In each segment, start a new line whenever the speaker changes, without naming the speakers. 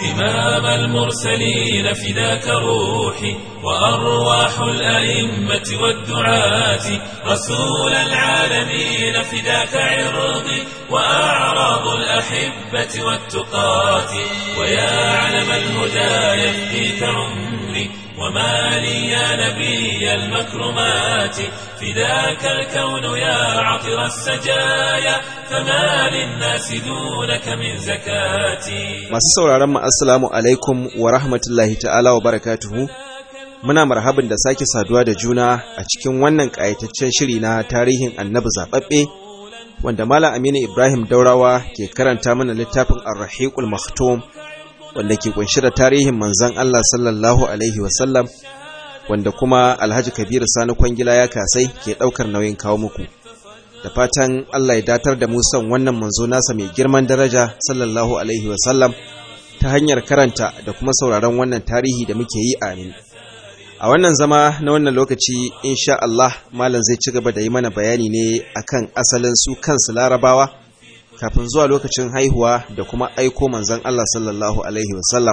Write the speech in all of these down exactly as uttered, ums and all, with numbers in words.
إمام المرسلين فداك روحي وأرواح الأئمة والدعاة رسول العالمين فداك عرضي وأعراض الأحبة والتقاة ويا علم الهدى يفديك عمري وما لي يا نبي المكرمات فداك الكون يا عطر السجايا فما للناس دونك من زكاتي.
masu sauraron mu assalamu alaikum wa rahmatullahi ta'ala wa barakatuhu. Muna marhaban da sake saduwa da juna a cikin wannan ƙayataccen shiri na tarihin Annabi zababbe wanda Malam Aminu Ibrahim Daurawa ke karanta mana littafin Ar-Rahiqul Maktum wanda ke kunshi da tarihin manzon Allah sallallahu alaihi wasallam wanda kuma Alhaji Kabiru Sani Kwangila ya kasai ke daukar nauyin kawo muku. Da fatan Allah ya datar da mu son wannan manzo nasa mai girman daraja sallallahu alaihi wasallam ta hanyar karanta da kuma sauraron wannan tarihi da muke yi, amin. A wannan zama na wannan lokaci insha Allah malam zai ci gaba da yi mana bayani ne akan asalin su kansu Larabawa kafin zuwa lokacin haihuwa da kuma aiko manzon Allah sallallahu alaihi wasallam.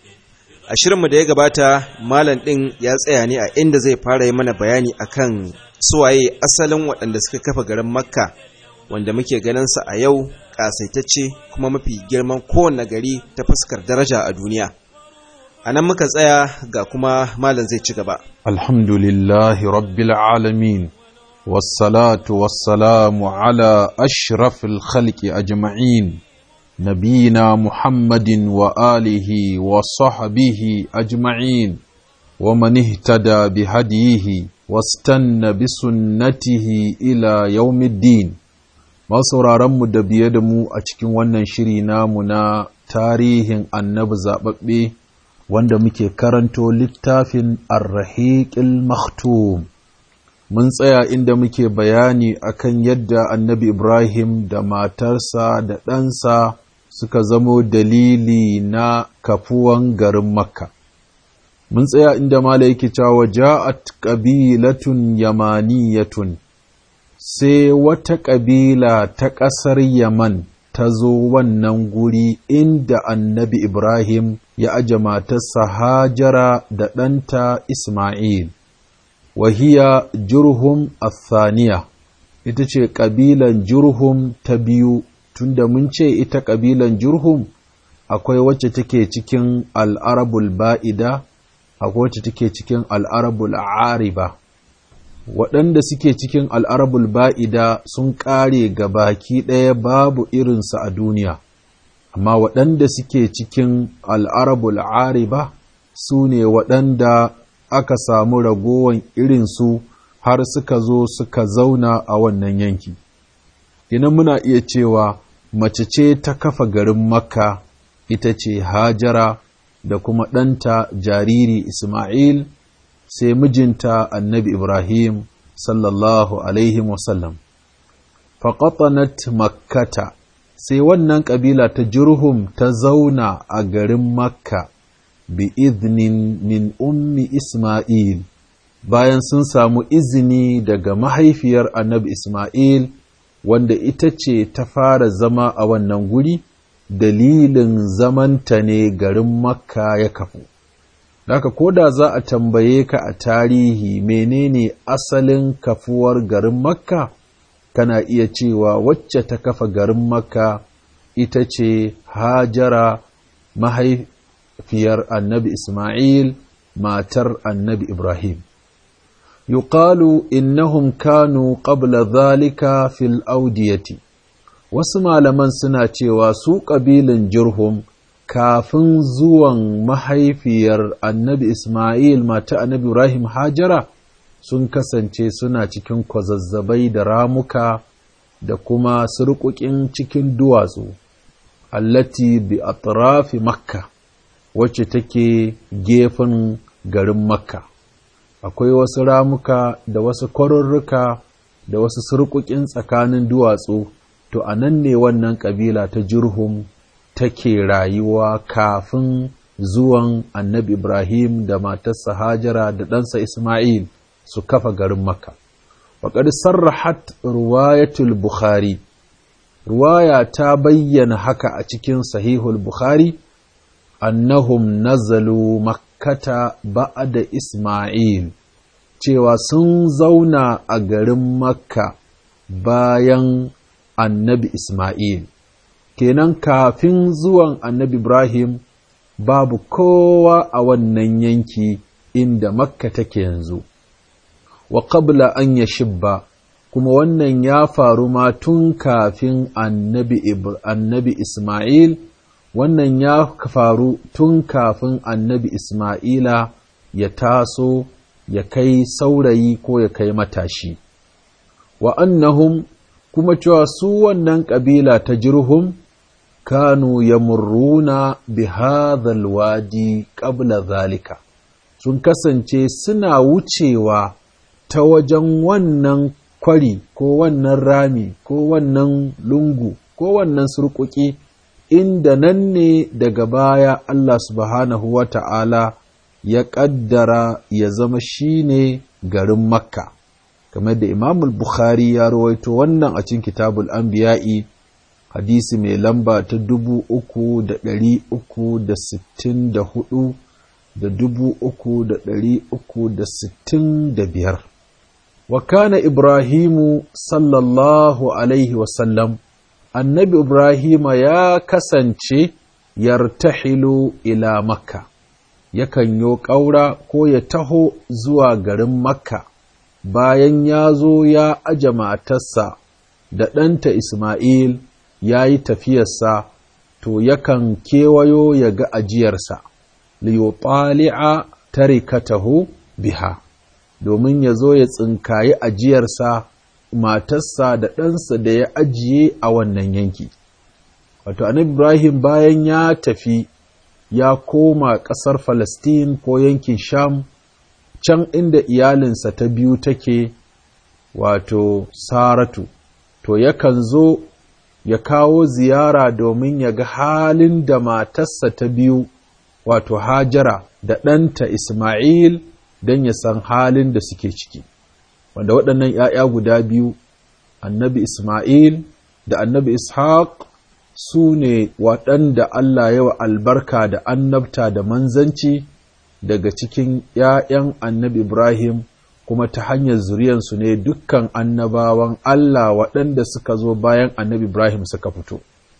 A shirinmu da ya gabata malam din ya tsaya ne a inda zai fara yi mana bayani akan suwaye asalin waɗanda suka kafa garin Makka wanda muke ganin sa a yau kasaitacce kuma mafi girman kowanne gari ta fuskar daraja a duniya. Anan muka tsaya ga kuma malam zai ci gaba.
Alhamdulillahi rabbil alamin wassalatu wassalamu ala ashrafil khalqi ajma'in nabiyina Muhammadin wa alihi wa sahbihi ajma'in wa man ihtada bihadihi wastanna bisunnatihi ila yawmiddin. Masauraran mu da biye da mu a cikin wannan shiri namu na tarihin Annabi zababbe wanda muke karanto littafin Ar-Rahiqul Maktum. Mun tsaya inda muke bayani akan yadda Annabi Ibrahim da matarsa da ɗansa suka zamo dalili na kafuwan garin Makka. Mun tsaya inda mala yake cewa ja'at qabilatun yamaniyatun, sai wata ƙabila ta ƙasar Yaman ta zo wannan guri inda Annabi Ibrahim ya aje matarsa Hajara da ɗanta Ismail. Wahiya Jurhum athaniya, ita ce ƙabilan Jurhum ta biyu, tunda mun ce ita ƙabilan Jurhum akwai wacce take cikin al'arabul ba'ida, akwai wacce take cikin al'arabul ariba. Waɗanda suke cikin al'arabul ba'ida sun ƙare ga baki ɗaya babu irinsa a duniya, amma waɗanda suke cikin al'arabul ariba su ne waɗanda aka samu ragowan irinsu har suka zo suka zauna a wannan yanki. Ina muna iya cewa mace ce ta kafa garin Makka, ita ce Hajara da kuma ɗanta jariri Ismail, sai mijinta Annabi Ibrahim sallallahu alaihi wasallam. Faƙatanat Makkata, sai wannan ƙabila ta Jurhum ta zauna a garin Makka bi iznin min ummi Ismail, bayan sun samu izini daga mahaifiyar Annabi Ismail wanda ita ce ta fara zama a wannan guri, dalilin zamanta ne garin Makka ya kafu. Daka koda za a tambaye ka a tarihi menene asalin kafuwar garin Makka, kana iya cewa wacce ta kafa garin Makka ita ce Hajara, mahaifiyar Annabi Ismail, matar Annabi Ibrahim. Yuqalu innahum kanu qabla dhalika fil audiyati. Wasu malaman suna cewa su ƙabilan Jurhum kafin zuwan mahaifiyar Annabi Ismail mata Annabi Ibrahim Hajara sun kasance suna cikin kwazazzabai da ramuka da kuma surƙuƙin cikin duwatsu, allati bi atrafi Makka, wacce take gefen garin Makka. Akwai wasu ramuka da wasu kwarurruka da wasu surƙuƙin tsakanin duwatsu, to a nan ne wannan ƙabila ta Jurhum take rayuwa kafin zuwan Annabi Ibrahim da matarsa Hajara da ɗansa Ismail su kafa garin Makka. Waƙar sarrahat ruwayatul Bukhari, ruwaya ta bayyana haka a cikin sahihul Bukhari, annahum nazalu makkata ba'da Isma'il, cewa sun zauna a garin Makka bayan annabi Isma'il. Kenan kafin zuwan annabi Ibrahim babu kowa a wannan yanki inda Makka take yanzu. Wa qabla an yashibba, kuma wannan ya faru ma tun kafin annabi annabi Isma'il, wannan ya faru tun kafin annabi Isma'ila ya taso ya kai saurayi ko ya kai matashi. Wa annahum, kuma cewa su wannan ƙabila ta Jurhum kanu yamurruna bi hadhal wadi qabla zalika, sun kasance suna wucewa ta wajen wannan kwari ko wannan rami ko wannan lungu ko wannan surkuki, inda nan ne daga baya Allah subhanahu wa ta'ala ya ƙaddara ya zama shine garin Makka, kamar da Imam al-Bukhari ya rawaito wannan a cikin Kitabul Anbiya'i, hadisi mai lamba ta dubu uku da ɗari uku da sittin da hudu da dubu uku da ɗari uku da sittin da biyar. Wa kana Ibrahimu sallallahu alaihi wasallam, annabi Ibrahima ya kasance yartahilu ila Makka, yakan yo ƙaura ko ya taho zuwa garin Makka bayan ya zo ya aje matarsa da ɗanta Isma'il ya yi tafiyarsa, to yakan kewayo ya ga ajiyarsa, liyutali'a tarikatahu biha, domin ya zo ya tsinkayi ajiyarsa, matarsa da ɗansa da ya ajiye a wannan yanki. Wato, annabi Ibrahim bayan ya tafi ya koma ƙasar Falastin ko yankin Sham, can inda iyalinsa ta biyu take, wato Saratu, to yakan zo ya kawo ziyara domin ya ga halin da matarsa ta biyu, wato Hajara da ɗanta Isma'il, don ya san halin da suke ciki. Wanda waɗannan ‘ya'ya guda biyu, annabi Isma'il da annabi Ishaq, su ne waɗanda Allah yawa albarka da annabta da manzanci daga cikin ‘ya'yan annabi Ibrahim, kuma ta hanyar zuriyansu ne dukkan annabawan Allah waɗanda suka zo bayan annabi Ibrahim suka fito.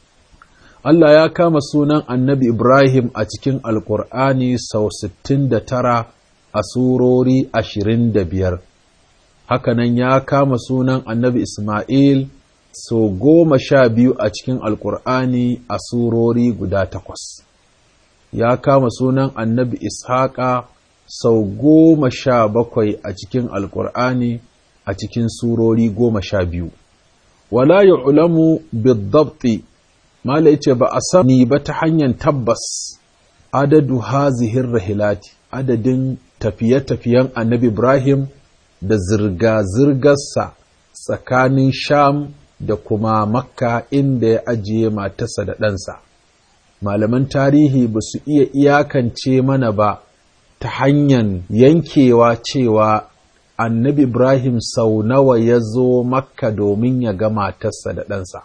Allah ya kama sunan annabi Ibrahim a cikin Alƙur'ani sau sittin da tara a surori ashirin da biyar. Hakanan ya kama sunan annabi Ismail sau goma sha biyu a cikin Alƙur'ani a surori guda takwas. Ya kama sunan annabi Ishaqa sau goma sha bakwai a cikin Alƙur'ani a cikin surori goma sha biyu. Wala yu'lamu bid-dabti, mala yace ba a sani ba ta hanyar tabbas adadu hazihin rahilati, adadin tafiye-tafiyen annabi Ibrahim da zirga-zirgarsa tsakanin Sham da kuma Makka inda ya ajiye matarsa da ɗansa. Malaman tarihi ba su iya iyakance mana ba ta hanyar yankewa cewa annabi Ibrahim sau nawa ya zo Makka domin ya ga matarsa da ɗansa.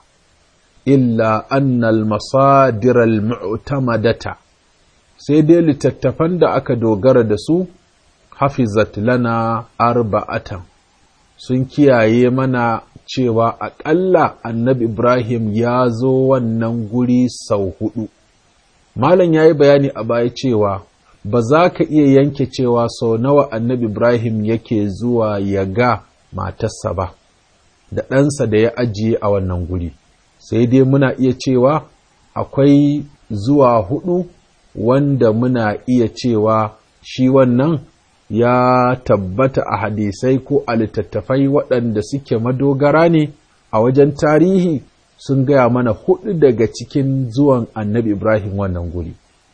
Illa annal masadiral mu'tamadata, sai dai littattafan da aka dogara da su, hafizat lana arba'atan, sun kiyaye mana cewa aƙalla annabi Ibrahim ya zo wannan guri sau hudu. Malam ya yi bayani a baya cewa ba za ka iya yanke cewa sau nawa annabi Ibrahim yake zuwa ya ga matarsa ba, da ɗansa da ya ajiye a wannan guri. Sai dai muna iya cewa akwai zuwa hudu wanda muna iya cewa shi wannan ya tabbata a hadisai ko a littattafai waɗanda suke madogara ne a wajen tarihi, sun gaya mana hudu daga cikin zuwan annabi Ibrahim wannan guri.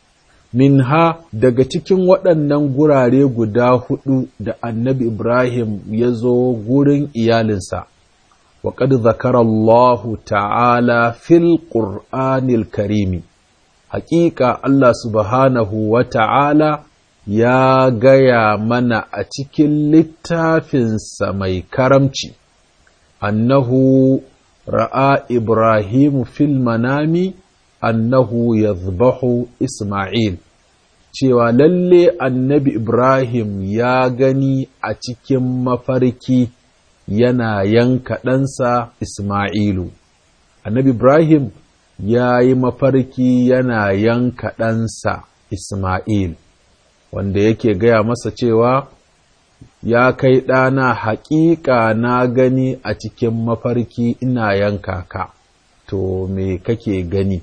Minha, daga cikin waɗannan gurare guda hudu da annabi Ibrahim ya zo gurin iyalinsa, وقد ذكر الله تعالى في القرآن الكريم حقيقة الله سبحانه وتعالى يا غيا منا أتكل للتافن سمي كرمشي أنه رأى إبراهيم في المنام annahu yadhbahu Isma'il, cewa lalle annabi Ibrahim ya gani a cikin mafarki yana yanka ɗansa Isma'ilu. Annabi Ibrahim ya yi mafarki yana yanka ɗansa Isma'il, wanda yake gaya masa cewa, ya kai ɗana, haƙiƙa na gani a cikin mafarki ina yanka ka, to me kake gani?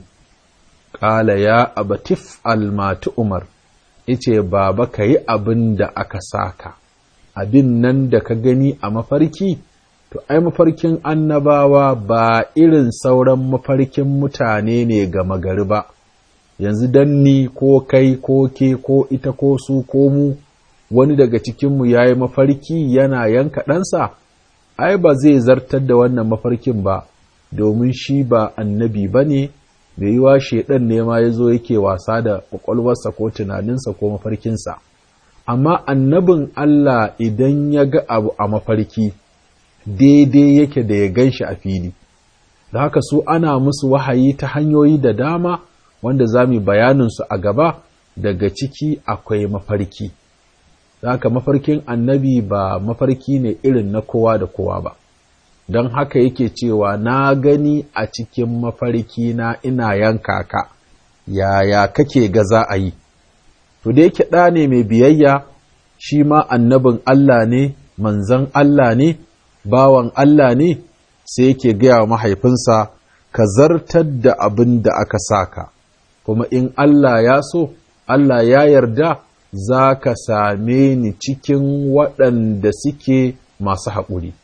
Ƙala ya abatif almatu umar, ice baba ka yi abin da aka saka, abin nan da ka gani a mafarki, to ai mafarkin annabawa ba irin sauran mafarkin mutane ne gama gari ba, yanzu danni ko kai ko ke ko ita ko su ko mu, wani daga cikinmu ya yi mafarki yana yanka ɗansa, ai ba zai zartar da wannan mafarkin ba, domin shi ba annabi ba ne, da yi wa shaiɗan ne ma ya zo yake wasa da ƙwaƙwalwarsa ko tunaninsa ko mafarkinsa. Amma annabin Allah idan ya ga abu a mafarki, daidai yake da ya gan shi a fili. Da haka su ana musu wahayi ta hanyoyi da dama, wanda za mu bayaninsu a gaba, daga ciki akwai mafarki. Da haka mafarkin annabi ba mafarki ne irin na kowa da kowa ba. Don haka yake cewa na gani a cikin mafarki na ina yanka ka, yaya kake ga za a yi? To da yake ɗa ne mai biyayya, shi ma annabin Allah ne, manzan Allah ne, bawan Allah ne, sai yake gaya wa mahaifinsa, ka zartar da abin da aka saka, kuma in Allah ya so, Allah ya yarda, za ka same ni cikin waɗanda suke masu haƙuri.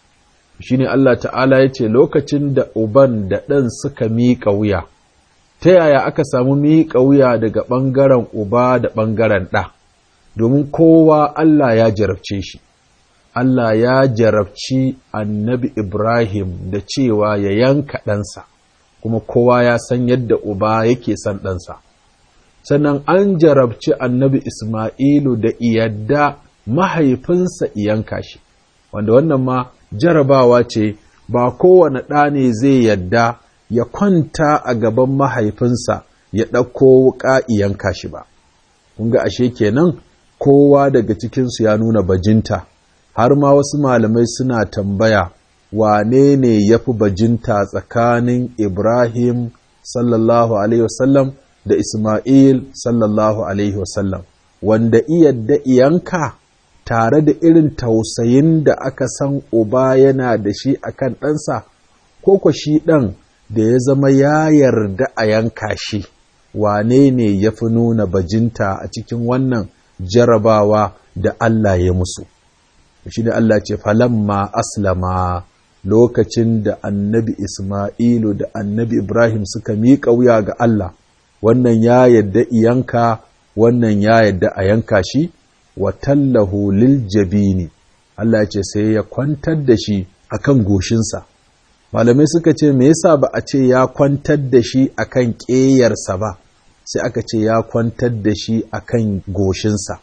Shi ne Allah ta'ala ya ce lokacin da uban da ɗan suka miƙa wuya, ta yaya aka samu miƙa wuya daga ɓangaren uba da ɓangaren ɗa, domin kowa Allah ya jarabce shi. Allah ya jarabci annabi Ibrahim da cewa ya yanka ɗansa, kuma kowa ya san yadda uba yake son ɗansa. Sannan an jarabci annabi Isma'ilu da iyadda mahaifinsa iyanka shi, wanda wannan ma jarabawa ce, ba kowane ɗa ne zai yadda ya kwanta a gaban mahaifinsa ya ɗauko wuƙa iyanka shi ba. Kun ga ashe kenan kowa daga cikinsu ya nuna bajinta, har ma wasu malamai suna tambaya wane ne ya fi bajinta tsakanin Ibrahim sallallahu Alaihi wasallam da Ismail sallallahu Alaihi wasallam, wanda iyadda iyanka tare da irin tausayin da aka san uba yana da shi a kan ɗansa, ko kwa shi ɗan da ya zama ya yarda a yanka shi, wane ne ya fi nuna bajinta a cikin wannan jarabawa da Allah ya musu. Shi ne Allah ce, falamma aslama, lokacin da annabi Ismailu da annabi Ibrahim suka miƙa wuya ga Allah, wannan ya yadda iyanka, wannan ya yadda a yanka shi, wa tallahu lil jabini, Allah ce sai ya kwantar da shi akan goshinsa. Malamai suka ce me yasa ba a ce ya kwantar da shi akan ƙeyarsa ba, sai aka ce ya kwantar da shi akan goshinsa.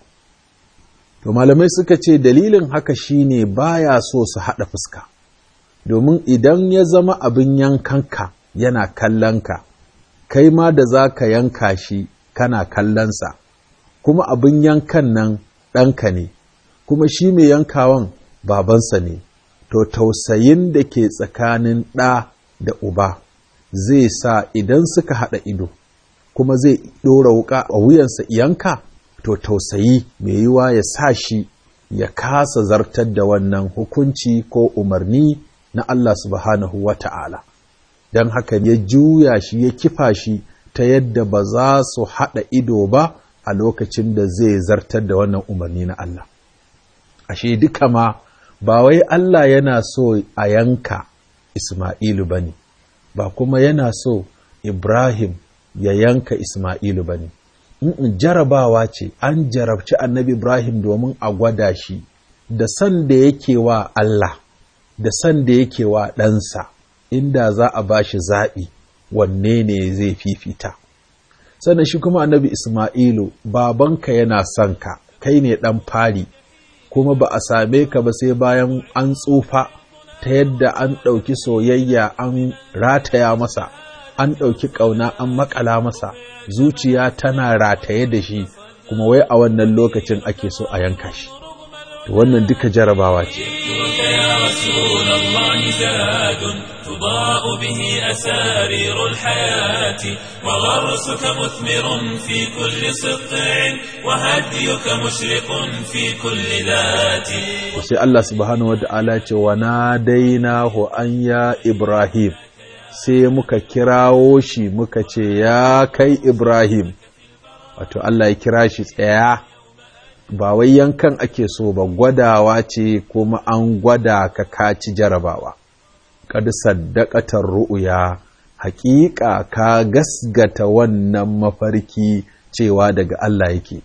To malamai suka ce dalilin haka shine baya so su haɗa fuska, domin idan ya zama abin yankanka yana kallonka, kai ma da za ka yanka shi kana kallonsa, kuma abin yankan nan ɗanka ne, kuma shi mai yankawan babansa ne, to tausayin da ke tsakanin ɗa da uba zai sa idan suka haɗa ido, kuma zai ɗora wuƙa a wuyansa yanka, to tausayi mai yiwa ya sa shi ya kasa zartar da wannan hukunci ko umarni na Allah subhanahu wa ta'ala. Don haka ya juya shi ya kifa shi ta yadda ba za su haɗa ido ba a lokacin da zai zartar da wannan umarni na Allah. Ashe duka ma ba wai Allah yana so a yanka Isma'ilu ba ne, ba kuma yana so Ibrahim ya yanka Isma'ilu ba ne. Jarabawa ce, an jarabci annabi Ibrahim domin a gwada shi da san da yake wa Allah, da san da yake wa ɗansa, inda za a ba shi zaɓi wanne ne zai fifita. Sannan shi kuma annabi Isma'ilu, babanka yana son ka, kai ne ɗan fari, kuma ba a same ka ba sai bayan an tsufa, ta yadda an ɗauki soyayya an rataya masa, an ɗauki ƙauna an makala masa, zuciya tana rataye da shi, kuma wai a wannan lokacin ake so a yanka shi. To wannan duka jarabawa ce.
تضاء به أسارير الحياة وغرسك مثمر في كل سطع وهديك مشرق في كل ذات.
وسي الله سبحانه وتعالى وناديناه أن يا إبراهيم، sai muka kirawo shi muka ce ya kai Ibrahim, wato Allah ya kira shi tsaya, ba wai yankan ake so ba, gwadawa ce kuma an gwada ka kaci jarabawa. Kad saddaqatar ru'ya, haƙiƙa ka gasgata wannan mafarki cewa daga Allah yake.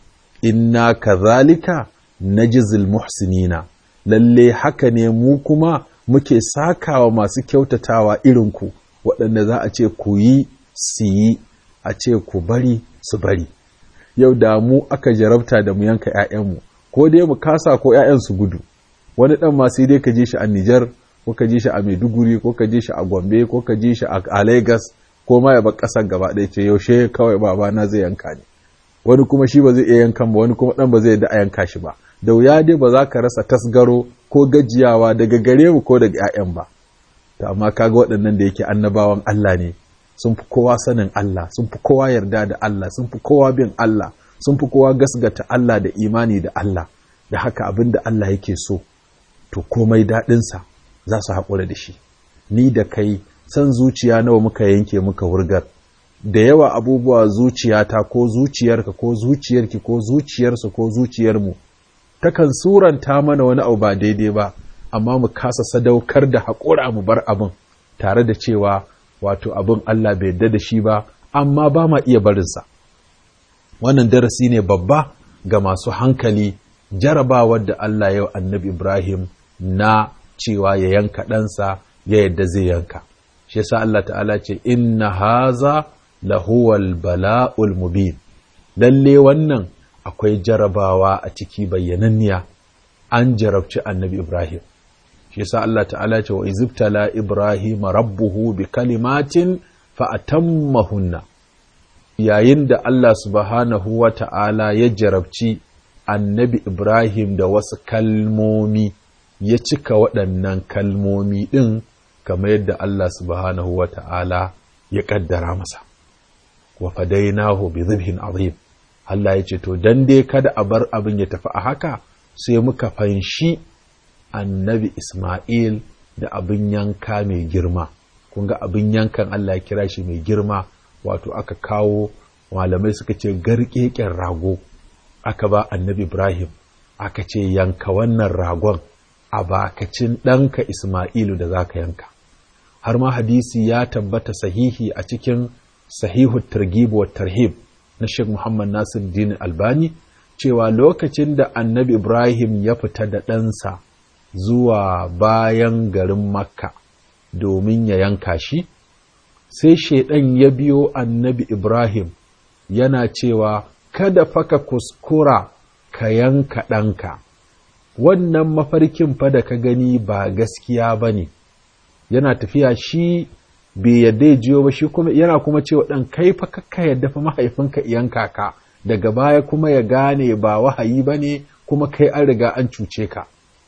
Inna kazalika najzil muhsinina, lalle haka ne mu kuma muke sakawa masu kyautatawa irin ku, waɗanda za a ce ku yi su yi, a ce ku bari su bari. Yau da mu aka jarabta da mu yanka ‘ya'yanmu, ko dai mu kasa ko ‘ya'yan su gudu, wani ɗan ma sai dai ka ji shi a Nijar, ko ka ji shi a Maiduguri, ko ka ji shi a Gombe, ko ka ji shi a Lagos, ko ma ya bar ƙasar gaba ɗaya ce yaushe kawai babana zai yanka ni. Wani kuma shi ba zai iya yankan ba, wani kuma ɗan ba zai da a yanka shi ba. Da wuya dai ba za ka rasa tasgaro ko gajiyawa daga gare mu ko daga ‘ya'yan ba. To amma kaga waɗannan da yake annabawan Allah ne, sun fi kowa sanin Allah, sun fi kowa yarda da Allah, sun fi kowa bin Allah, sun fi kowa gasgata Allah da imani da Allah. Da haka abin da Allah yake so, to komai daɗinsa za su haƙura da shi. Ni da kai san zuciya nawa muka yanke muka wurgar, da yawa abubuwa zuciyata ko zuciyarka ko zuciyarki ko zuciyarsu ko zuciyarmu takan suranta mana wani abu ba daidai ba, amma mu kasa sadaukar da haƙura mu bar abin, tare da cewa wato abin Allah bai yarda da shi ba, amma ba ma iya barinsa. Wannan darasi ne babba ga masu hankali, jarabawar da Allah yau annabi Ibrahim na cewa ya yanka ɗansa ya yadda zai yanka. Shi yasa Allah ta'ala ce inna haza lahuwal bala'ul mubin, lalle wannan akwai jarabawa a ciki bayyananniya, an jarabci annabi Ibrahim. Shi yasa Allah ta'ala ce wa izibtala Ibrahim rabbuhu bi kalimatin fa atammahunna, yayin da Allah subhanahu wa ta'ala ya jarabci annabi Ibrahim da wasu kalmomi, ya cika waɗannan kalmomi ɗin kamar yadda Allah subhanahu wa ta'ala ya ƙaddara masa. Wa fadainahu bi zibhin azim, Allah ya ce to dan dai kada a bar abin ya tafi a haka, sai muka fanshi annabi Isma'il da abin yanka mai girma. Kun ga abin yankan Allah ya kira shi mai girma, wato aka kawo, malamai suka ce garkeken rago aka ba annabi Ibrahim, aka ce yanka wannan ragon a bakacin ɗanka Isma'ilu da za ka yanka. Har ma hadisi ya tabbata sahihi a cikin sahihu targhib wa tarhib na Sheikh Muhammad Nasiruddin Albani, cewa lokacin da annabi Ibrahim ya fita da ɗansa zuwa bayan garin Makka domin ya yanka shi, sai shaiɗan ya biyo annabi Ibrahim yana cewa kada faka kuskura ka yanka ɗanka, wannan mafarkin fa da ka gani ba gaskiya ba ne. Yana tafiya shi bai yadda ya jiyo ba, shi kuma yana kuma cewa ɗan kai fa kakka yadda fa mahaifinka yanka ka, daga baya kuma ya gane ba wahayi ba ne, kuma kai an riga an cuce ka.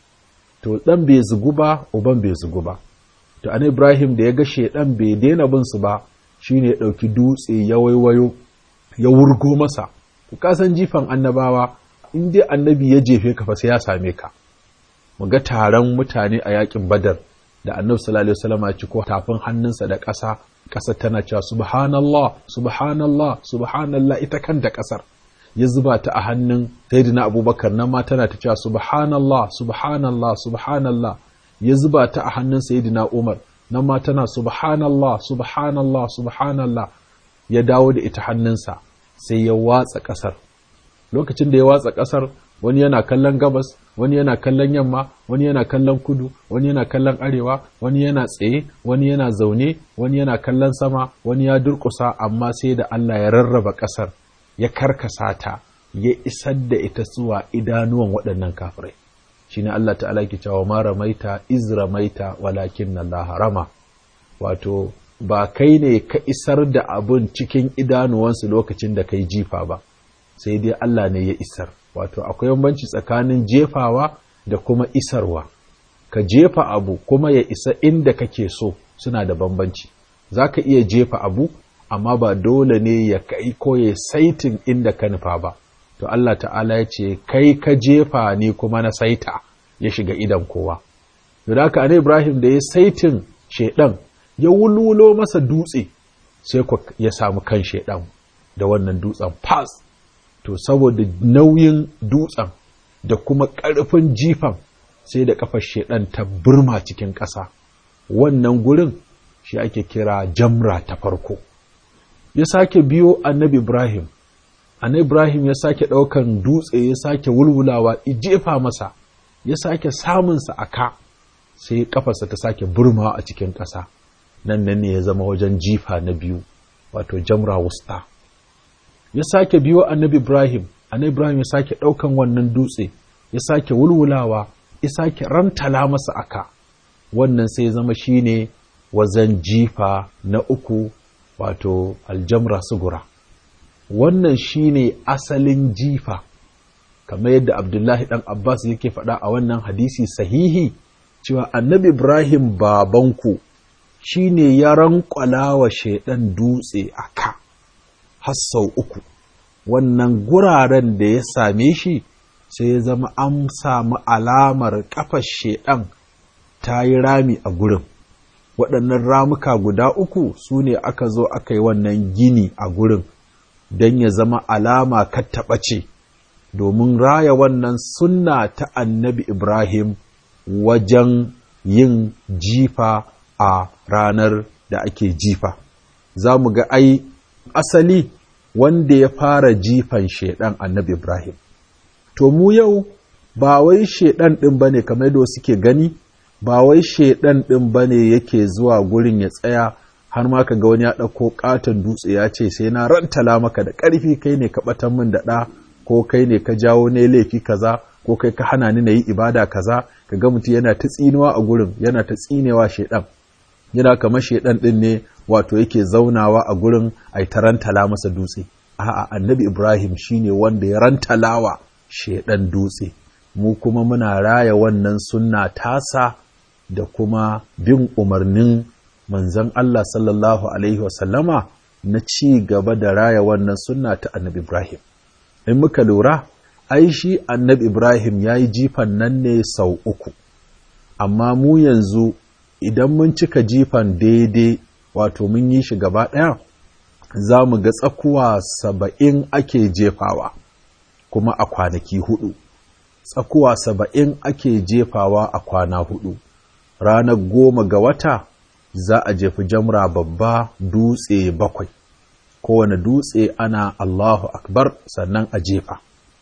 To ɗan bai zugu ba, uban bai zugu ba. To an Ibrahim da ya ga shaiɗan bai daina bin su ba, shine ya ɗauki dutse ya waiwayo ya wurgo masa. Ku kasan jifan annabawa, in dai annabi ya jefe ka fa sai ya same ka. Mu ga taron mutane a yakin Badar da annabi sallallahu alaihi wasallam ya ci ko tafin hannunsa da ƙasa, ƙasa tana cewa subhanallah subhanallah subhanallah, ita kanta ƙasar ya zuba ta a hannun sayyidina Abubakar, nan ma tana ta cewa subhanallah subhanallah subhanallah, ya zuba ta a hannun sayyidina Umar, nan ma tana subhanallah subhanallah subhanallah, ya dawo da ita hannunsa sai ya watsa ƙasar. Lokacin da ya watsa ƙasar, wani yana kallon gabas, wani yana kallon yamma, wani yana kallon kudu, wani yana kallon arewa, wani yana tsaye, wani yana zaune, wani yana kallon sama, wani ya durƙusa, amma sai da Allah ya rarraba ƙasar, ya karkasa ta, ya isar da ita zuwa idanuwan waɗannan kafirai. Shine Allah ta'ala ke cewa ma ramaita iz ramaita walakin Allah rama. Wato ba kai ne ka isar da abun cikin idanuwansu lokacin da kai jifa ba, sai dai Allah ne ya isar. Wato akwai bambanci tsakanin jefawa da kuma isarwa. Ka jefa abu kuma ya isa inda kake so suna da bambanci. Za ka iya jefa abu amma ba dole ne ya kai ko ya saitin inda ka nufa ba. To Allah ta'ala ya ce kai ka jefa ni kuma na saita ya shiga idan kowa. Da haka annabi Ibrahim da ya saitin shedan ya wululo masa dutse sai ku ya samu kan shedan da wannan dutsen fas. To saboda nauyin dutsen da kuma ƙarfin jifan sai da kafar shedan ta burma cikin ƙasa. Wannan gurin shi ake kira jamra ta farko. Ya sake biyo annabi Ibrahim. Annabi Ibrahim ya sake ɗaukan dutse ya sake wulwulawa ya jefa masa, ya sake samunsa a ka, sai kafarsa ta sake burma a cikin ƙasa. Nan nan ne ya zama wajen jifa na biyu, wato jamra wusta. Ya sake biyo annabi Ibrahim, annabi Ibrahim ya sake ɗaukan wannan dutse, ya sake wulwulawa, ya sake rantala masa a ka. Wannan sai ya zama shine wajen jifa na uku, wato aljamra sugura. Wannan shine asalin jifa, kamar yadda Abdullahi ɗan Abbas yake faɗa a wannan hadisi sahihi, cewa annabi Ibrahim babanku shine ya rankwala wa shaiɗan dutse a ka har sau uku. Wannan guraren da ya same shi sai ya zama an samu alamar ƙafar shaiɗan ta yi rami a gurin. Waɗannan ramuka guda uku su ne aka zo aka yi wannan gini a gurin don ya zama alama kattaɓace domin raya wannan sunna ta annabi Ibrahim wajen yin jifa a ranar da ake jifa. Za mu ga ai asali wanda ya fara jifan shaiɗan annabi Ibrahim. To mu yau ba wai shaiɗan ɗin ba ne kamar yadda suke gani, ba wai shaiɗan ɗin ba ne yake zuwa gurin ya tsaya har ma ka ga wani ya ɗauko ƙaton dutse ya ce sai na rantala maka da ƙarfi kai ne ka ɓatan min da ɗa, ko kai ne ka jawo ne laifi kaza, ko kai ka hana ni na yi ibada kaza. Ka ga mutum yana ta tsinuwa a gurin, yana ta tsinewa shaiɗan, yana kamar shaiɗan ɗin ne wato yake zaunawa a gurin ai ta rantala masa dutse. A'a, annabi Ibrahim shine wanda ya rantalawa shaiɗan dutse. Mu kuma muna raya wannan sunna tasa da kuma bin umarnin manzon Allah sallallahu Alaihi wasallama na ci gaba da raya wannan sunna ta annabi Ibrahim. In muka lura, ai shi annabi Ibrahim ya yi jifan nan ne sau uku, amma mu yanzu idan mun cika jifan daidai wato mun yi shi gaba ɗaya, za mu ga tsakuwa saba'in ake jefawa kuma a kwanaki hudu. Tsakuwa saba'in ake jefawa a kwana hudu. Ranar goma ga wata za a jefi jamra babba dutse bakwai. Kowane dutse ana Allahu Akbar sannan a jefa.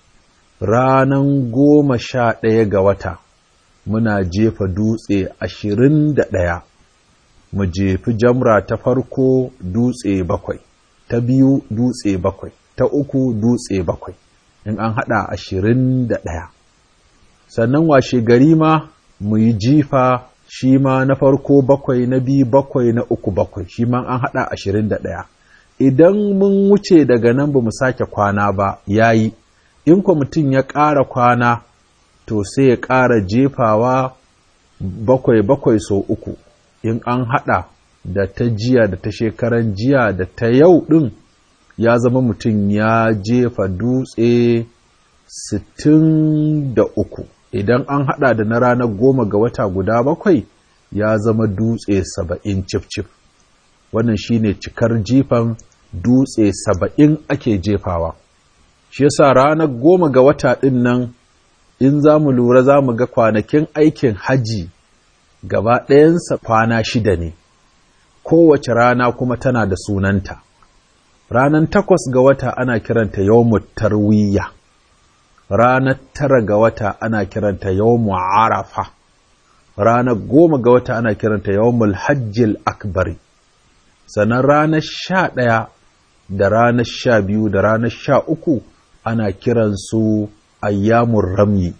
Ranar goma sha ɗaya ga wata muna jefa dutse ashirin da ɗaya. Mu jefi jamra ta farko dutse bakwai, ta biyu dutse bakwai, ta uku dutse bakwai. In an haɗa ashirin da ɗaya. Sannan washe gari ma mu yi jifa shi ma na farko bakwai, na biyu bakwai, na uku bakwai, shi ma an haɗa ashirin da ɗaya. Idan mun wuce daga nan ba mu sake kwana ba ya yi, in kwa mutum ya ƙara kwana to sai ya ƙara jefawa bakwai bakwai sau uku. In an haɗa da ta jiya da ta shekaran jiya da ta yau ɗin ya zama mutum ya jefa dutse sittin da uku. Idan an haɗa da na ranar goma ga wata guda bakwai ya zama dutse saba'in cif-cif. Wannan shi ne cikar jifan dutse saba'in ake jefawa. Shi yasa ranar goma ga wata ɗin nan in za mu lura za mu ga kwanakin aikin haji gaba ɗayansa kwana shida ne, kowace rana kuma tana da sunanta. Ranar takwas ga wata ana kiranta yawmut tarwiyya. Ranar tara ga wata ana kiranta yawmu arafa. Ranar goma ga wata ana kiranta yawmul hajjil akbari. Sannan ranar sha ɗaya da ranar sha biyu da ranar sha uku ana kiransu ayyamun ramyi,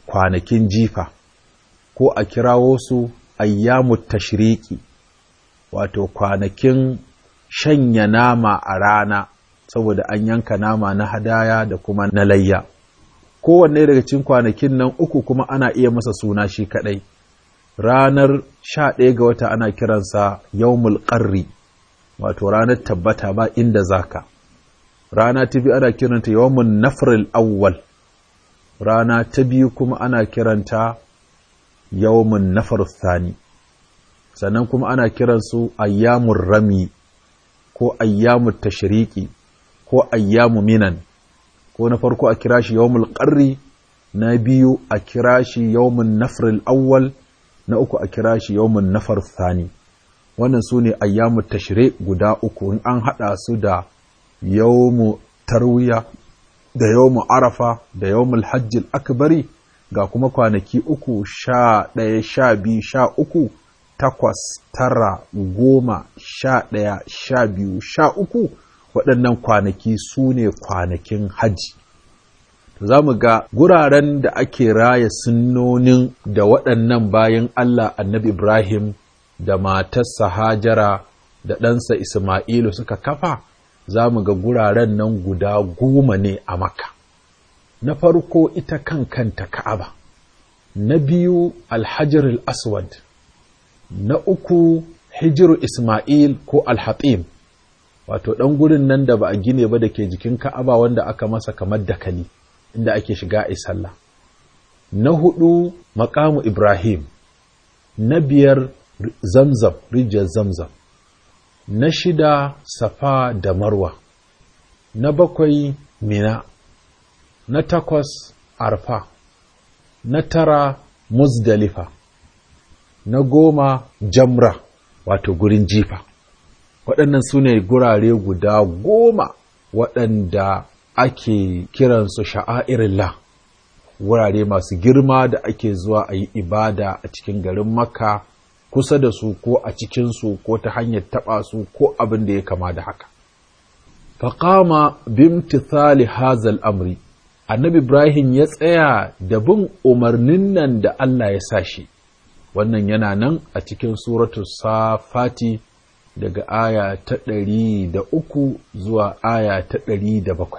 kwanakin jifa, ko a kirawo su ayyamut tashriki. wato kwanakin shanya nama a rana saboda an yanka nama na hadaya da kuma na layya. Kowanne daga cikin kwanakin nan uku kuma ana iya masa suna shi kaɗai. Ranar sha ɗaya ga wata ana kiransa yawmul qarri, wato ranar tabbata ba inda zaka. Rana ta biyu ana kiranta yawmun nafril awwal. Rana ta biyu kuma ana kiranta yawmun nafar thani. Sannan kuma ana kiransu ayyamur rami ko ayyamut tashriqi ko ayyamu minan. Ko na farko a kira shi yawmul qarri, na biyu a kira shi yawmun nafril awwal, na uku a kira shi yawmun nafar thani. Wannan su ne ayyamut tashriq guda uku, in an haɗa su da yawmu tarwiya da yawmu arafa da yawmul hajjil akbari, ga kuma kwanaki uku, sha ɗaya, sha biyu, sha uku, takwas, tara, goma, sha ɗaya, sha biyu, sha uku, waɗannan kwanaki su ne kwanakin hajji. Za mu ga guraren da ake raya sunnonin da waɗannan bayan Allah annabi Ibrahim da matarsa Hajara da ɗansa Ismailu suka kafa, za mu ga guraren nan guda goma ne a Makka. Na farko ita kan kanta Ka'aba, na biyu Alhajar al-Aswad, na uku Hijiru Ismail ko Al-Hatim, wato ɗan gurin nan da ba a gine ba da ke jikin Ka'aba wanda aka masa kamar dakali inda ake shiga a sallah. Na hudu Maqamu Ibrahim, na biyar Zamzam, rijiyar Zamzam, na shida Safa da Marwa, na bakwai Mina, na takwas Arfa, na tara Muzdalifa, na goma Jamra, wato gurin jifa. Waɗannan su ne gurare guda goma waɗanda ake kiransu sha'airillah, wurare masu girma da ake zuwa a yi ibada a cikin garin Makka, kusa da su ko a cikinsu ko ta hanyar taɓa su ko abin da ya kama da haka. Faƙama bimtithali hazal amri, annabi Ibrahim ya tsaya da bin umarnin nan da Allah ya sa shi. Wannan yana nan a cikin suratu Safati daga aya ta ɗari da uku zuwa aya ta ɗari da bakwai.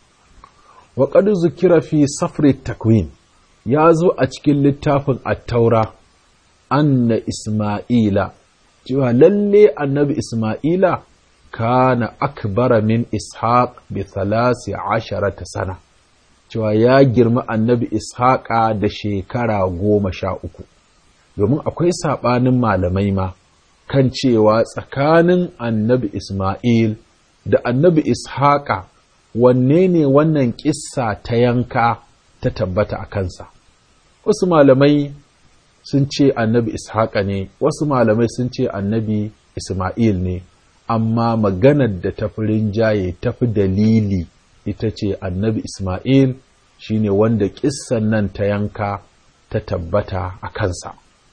Wa qad zukira fi safri takwin, ya zo a cikin littafin at-taura anna Isma'ila, cewa lalle annabi Isma'ila kana akbara min Ishaq bi thalasi asharata sana, cewa ya girma annabi Ishaqa da shekara goma sha uku. Domin akwai saɓanin malamai ma kan cewa tsakanin annabi Isma'il da annabi Ishaqa wanne ne wannan ƙissa ta yanka ta tabbata a kansa. Wasu malamai sun ce annabi Ishaqa ne, wasu malamai sun ce annabi Isma'il ne, amma maganar da tafi rinjaye tafi dalili ita ce annabi Isma'il shine wanda ƙissan nan ta yanka ta tabbata a kansa.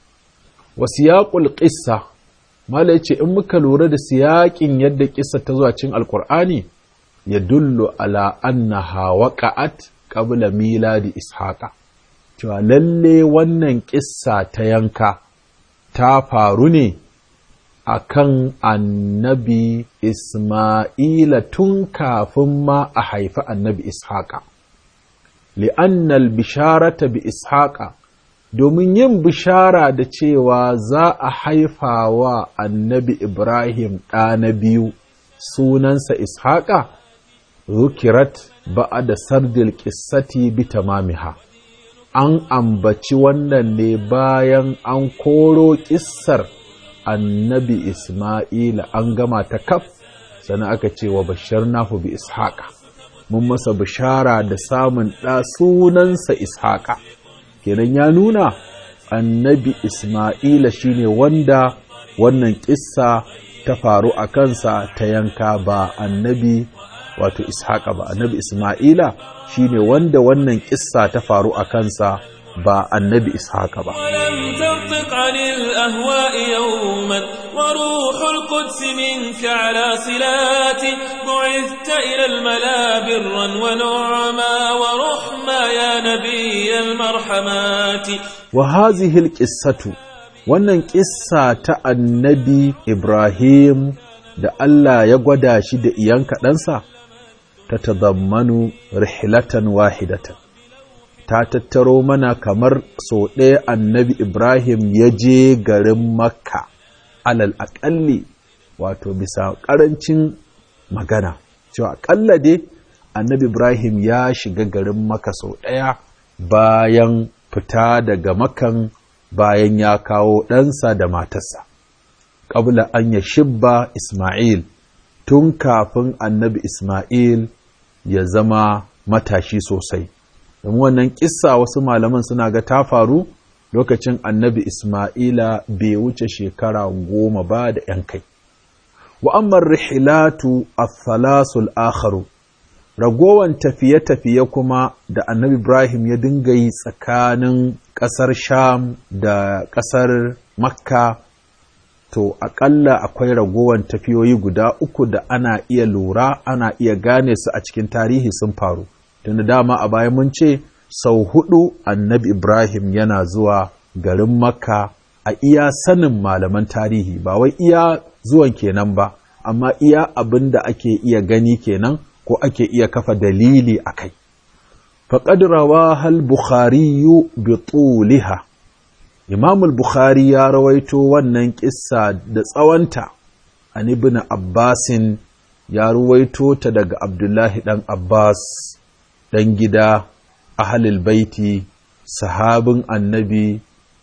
Wa siyaqul qissa, mala yace in muka lura da siyaƙin yadda ƙissa ta zuwa cikin Alƙur'ani, ya dullu ala annaha waqa'at qabla miladi Ishaqa, cewa lalle wannan ƙissa ta yanka ta faru ne akan annabi Isma'ila tun kafin ma a haifi annabi Ishaqa. Li'anna al-bisharata bi Ishaqa, domin yin bishara da cewa za a haifa wa annabi Ibrahim ɗa na biyu sunansa Ishaqa, zukirat ba'da sardil qissati bi tamamiha. An ambaci wannan ne bayan an koro ƙissar annabi Isma'ila an gama ta kaf, sannan aka ce wa basharnahu bi Ishaqa, mun masa bishara da samun ɗa sunansa Ishaqa. Kenan ya nuna annabi Isma'ila shine wanda wannan ƙissa ta faru a kansa ta yanka, ba annabi wato Ishaqa ba. Annabi Isma'ila shine wanda wannan ƙissa ta faru a kansa, ba annabi Ishaqa ba.
وروح القدس منك على صلاتي بعثت إلى الملا برا ونعما ورحما يا نبي المرحمات.
وهذه القصة wannan ƙissa ta annabi Ibrahim da Allah ya gwada shi da iyanka ɗansa ta tazammanu rihlatan wahidatan, ta tattaro mana kamar sau ɗaya annabi Ibrahim ya je garin Makka, alal aƙalli, wato bisa ƙarancin magana, cewa aƙalla dai annabi Ibrahim ya shiga garin Makka sau ɗaya bayan fita daga Makan, bayan ya kawo ɗansa da matarsa. Ƙabla an ya shibba Ismail, tun kafin annabi Ismail ya zama matashi sosai. Domin wannan ƙissa wasu malaman suna ga ta faru lokacin annabi Ismaila bai wuce shekara goma ba da ‘yan kai. Wa amma rihilatu al-thalasul akharu, ragowan tafiye-tafiye kuma da annabi Ibrahim ya dinga yi tsakanin ƙasar Sham da ƙasar Makka, to aƙalla akwai ragowan tafiyoyi guda uku da ana iya lura, ana iya gane su a cikin tarihi sun faru. Tunda dama a baya mun ce sau hudu annabi Ibrahim yana zuwa garin Makka a iya sanin malaman tarihi, ba wai iya zuwan kenan ba, amma iya abin da ake iya gani kenan ko ake iya kafa dalili a kai. Faƙad rawaha al-Bukhari bi tuliha, Imam al-Bukhari ya rawaito wannan kissa da tsawonta, an ibn Abbasin ya rawaito ta daga Abdullahi dan Abbas, dan gida ahlul baiti, sahabin annabi,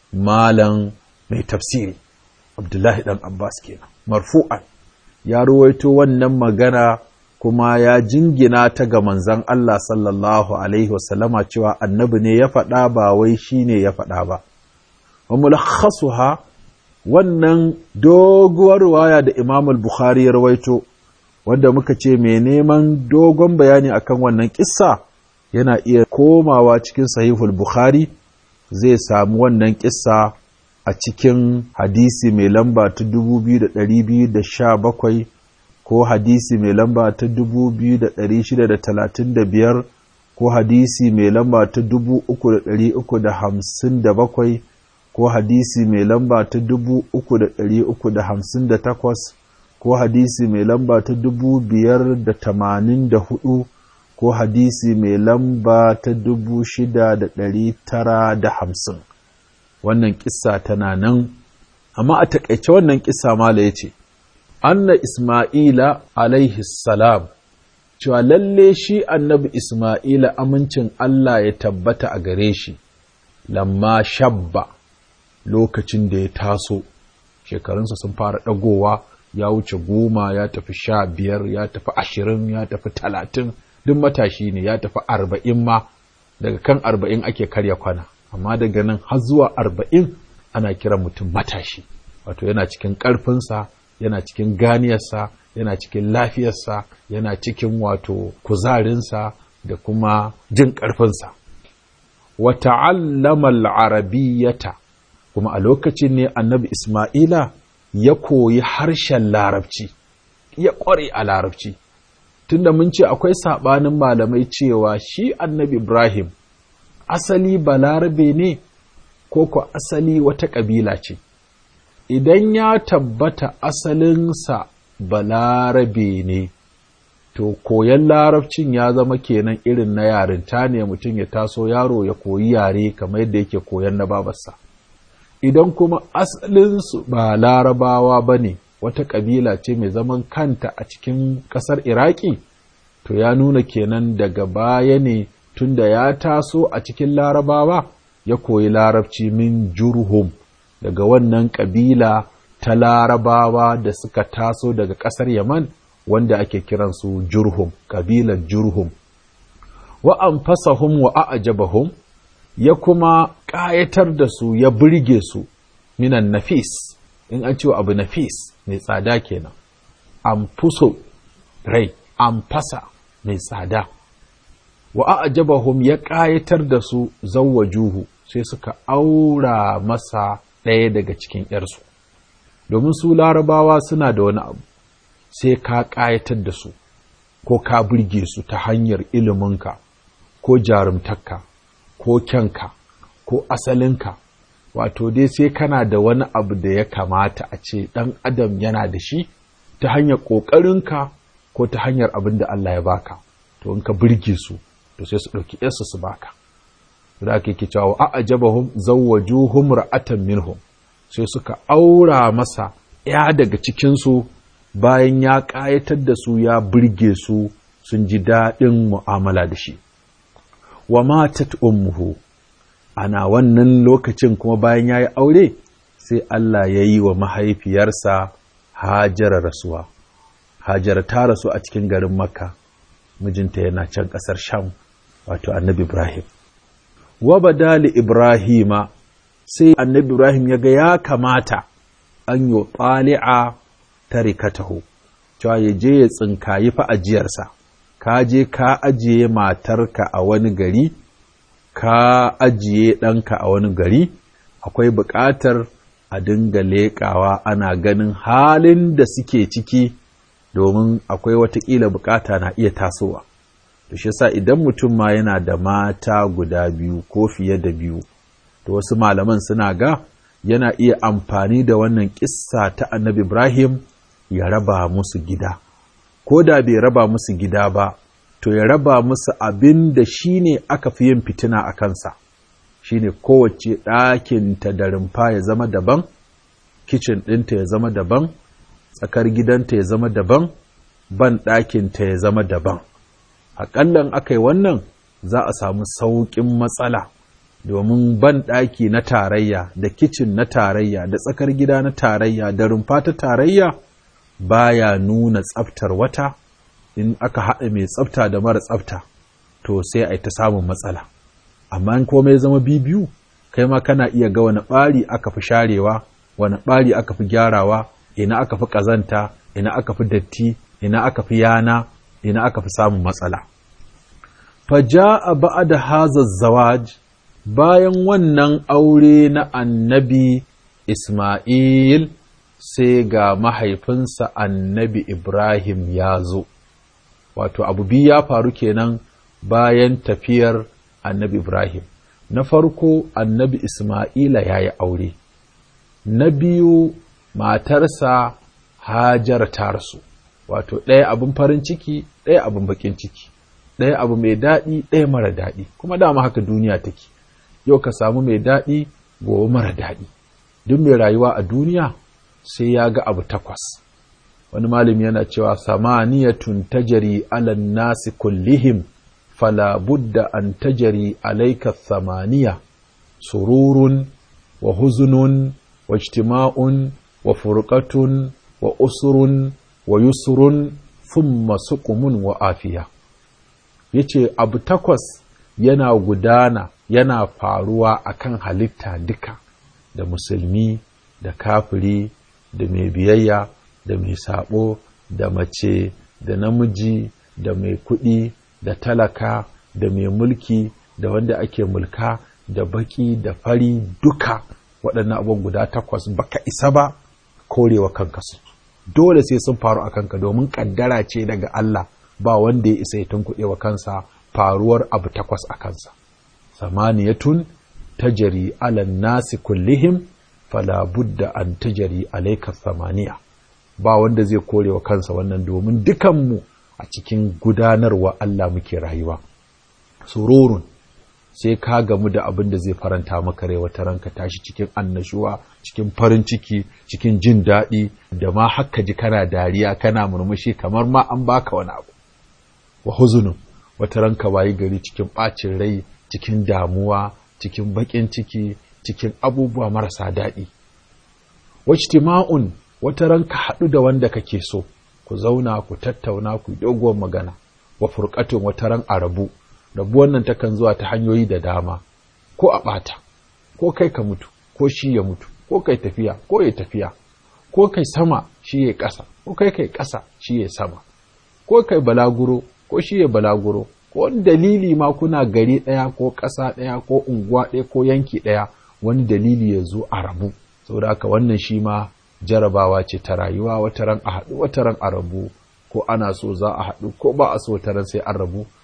malam mai tafsiri, Abdullahi dan Abbas kenan, marfu'an ya rawaito wannan magana kuma ya jingina ta ga manzon Allah sallallahu alaihi wasallama cewa annabi ne ya faɗa ba wai shine ya faɗa ba. Wa mulakhasuha, wannan doguwar riwaya da Imam al-Bukhari ya rawaito, wanda muka ce mai neman dogon bayani akan wannan kissa yana iya komawa cikin Sahihul Bukhari, zai samu wannan kissa a cikin hadisi mai lamba ta dubu biyu da ɗari biyu da sha bakwai ko hadisi mai lamba ta dubu biyu da ɗari shida da talatin da biyar ko hadisi mai lamba ta dubu uku da ɗari uku da hamsin da bakwai ko hadisi mai lamba ta dubu uku da ɗari uku da hamsin da takwas ko hadisi mai lamba ta dubu biyar da tamanin da hudu ko hadisi mai lamba ta dubu shida da ɗari tara da hamsin. Wannan kissa tana nan, amma a taƙaice wannan kissa mala ya ce, Anna Ismaila alaihi salam, cewa lalle shi annabi Ismaila amincin Allah ya tabbata a gare shi, lamma shabba, lokacin da ya taso, shekarunsa sun fara ɗagowa, ya wuce goma, ya tafi sha biyar, ya tafi ashirin, ya tafi talatin, duk matashi ne, ya tafi arba'in ma, daga kan arba'in ake karya kwana, amma daga nan har zuwa arba'in ana kiran mutum matashi, wato yana cikin ƙarfinsa, yana cikin ganiyarsa, yana cikin lafiyarsa, yana cikin wato kuzarinsa da kuma jin ƙarfinsa. Wa ta'allama al-arabiyyata, kuma a lokacin ne annabi Isma'ila ya koyi harshen larabci, ya ƙware a larabci. Tunda mun ce akwai saɓanin malamai cewa shi annabi Ibrahim asali balarabe ne ko ko asali wata ƙabila ce. Idan ya tabbata asalinsa balarabe ne, to koyan larabcin ya zama kenan irin na yarinta ne, mutum ya taso yaro ya koyi yare kamar yadda yake koyan na babarsa. Idan kuma asalinsu ba larabawa ba ne, wata ƙabila ce mai zaman kanta a cikin ƙasar Iraki, to ya nuna kenan daga baya ne, tunda ya taso a cikin larabawa ya koyi larabci min Jurhum, daga wannan ƙabila ta larabawa da suka taso daga ƙasar Yaman, wanda ake kiransu Jurhum, ƙabilar Jurhum. Wa anfasahum wa a'jabahum, ya kuma ƙayatar da su, ya burge su, minan nafis, in an ce abu nafis mai tsada kenan, anfusu rai, anfasa mai tsada. Wa a'jabahum, ya ƙayatar da su, zawwajuhu, sai suka aura masa ɗaya daga cikin ‘yarsu. Domin su larabawa suna da wani abu, sai ka ƙayatar da su, ko ka burge su ta hanyar iliminka, ko jarumtarka, ko kyanka, ko asalinka, wato dai sai kana da wani abu da ya kamata a ce ɗan adam yana da shi ta hanyar ƙoƙarinka ko ta hanyar abin da Allah ya baka, to in ka birge su to sai su ɗauki ‘yarsu su baka. Da ake ke cewa a ajabahum zawwajuhum ra'atan minhum, sai suka aura masa ‘ya daga cikinsu bayan ya ƙayatar da su ya birge su sun ji daɗin mu'amala da shi. Wa matat ummuhu, ana wannan lokacin kuma bayan ya yi aure sai Allah ya yi wa mahaifiyarsa Hajara rasuwa. Hajara ta rasu a cikin garin Makka, mijinta yana can ƙasar Sham, wato annabi Ibrahim. Wa badali Ibrahima, sai annabi Ibrahim ya ga ya kamata an yi tsali'a tarikatahu, cewa ya je ya tsinkayi fa ajiyarsa. Ka je ka ajiye matarka a wani gari, ka ajiye ɗanka a wani gari, akwai buƙatar a dinga leƙawa ana ganin halin da suke ciki, domin akwai watakila buƙata na iya tasowa. To shi yasa idan mutum ma yana da mata guda biyu ko fiye da biyu, to wasu malaman suna ga yana iya amfani da wannan kissa ta Annabi Ibrahim ya raba musu gida. Ko da bai raba musu gida ba, to ya raba musu abin da shi ne aka fi yin fitina a kansa, shi ne kowace ɗakinta da rumfa ya zama daban, kicin ɗinta ya zama daban, tsakar gidanta ya zama daban, ban ɗakinta ya zama daban. Aƙallan aka yi wannan za a samu sauƙin matsala, domin ban ɗaki na tarayya da kicin na tarayya da tsakar gida na tarayya da rumfa ta tarayya baya nuna tsaftar wata. In aka haɗa mai tsafta da mara tsafta to sai a yi ta samun matsala. Amma in komai zama biyu, kai ma kana iya ga wani ɓari aka fi sharewa, wani ɓari aka fi gyarawa, ina aka fi ƙazanta, ina aka fi datti, ina aka fi yana, ina aka fi samun matsala. Faja'a ba'da hadha zawaj, bayan wannan aure na annabi Isma'il, sai ga mahaifinsa annabi Ibrahim ya zo. Wato abu biyu ya faru kenan bayan tafiyar annabi Ibrahim. Na farko annabi Isma'ila ya yi aure. Na biyu matarsa Hajar ta rasu. Wato ɗaya abin farin ciki, ɗaya abin bakin ciki, ɗaya abu mai daɗi, ɗaya mara daɗi. Kuma dama haka duniya take. Yau ka samu mai daɗi, gobe mara daɗi. Duk mai rayuwa a duniya sai ya ga abu takwas. Wani malami yana cewa samaniyatun tajari ala nasi kullihim fala budda an tajari alayka samaniya, sururun wa huzunun wa ijtima'un wa furqatun wa usrun wa yusrun thumma suqumun wa afiya. Yace abu takwas yana gudana, yana faruwa akan halitta duka, da musulmi da kafiri da mai biyayya da mai sabo, da mace da namiji, da mai kuɗi da talaka, da mai mulki da wanda ake mulka, da baki da fari, duka waɗannan abubuwan guda takwas baka isa ba korewa kanka su. Dole sai sun faru a kanka, domin ƙaddara ce daga Allah, ba wanda ya isa ya tunkuɗe wa kansa faruwar abu takwas a kansa. Samaniyatun tajari ala nasi kullihim fala budda an tajari alayka samaniya. Ba wanda zai kore wa kansa wannan, domin dukanmu a cikin gudanarwa Allah muke rayuwa. Sururun, sai ka gamu da abin da zai faranta maka rai, wata ranka tashi cikin annashuwa, cikin farin ciki, cikin jin daɗi, da ma haka ji kana dariya, kana murmushi kamar ma an baka wani abu. Wa huzunun, wata ranka wayi gari cikin ɓacin rai, cikin damuwa, cikin baƙin ciki, cikin abubuwa marasa daɗi. Wa ijtima'un, wata ranka haɗu da wanda kake so, ku zauna, ku tattauna, ku doguwar magana. Wa furqatun, wata ran a rabu. Rabuwan nan takan zuwa ta hanyoyi da dama, ko a ɓata, ko kai ka mutu, ko shi ya mutu, ko kai tafiya, ko ya tafiya, ko kai sama shi ya ƙasa, ko kai kai ƙasa shi ya sama, ko kai balaguro, ko shi ya balaguro, ko wani dalili ma kuna gari ɗaya ko ƙasa ɗaya ko unguwa ɗaya ko yanki ɗaya, wani dalili ya zo a rabu. Saboda haka wannan shi ma jarabawa ce ta rayuwa, wata ran a haɗu, wata ran a rabu, ko ana so za a haɗu, ko ba a so wata ran sai an rabu.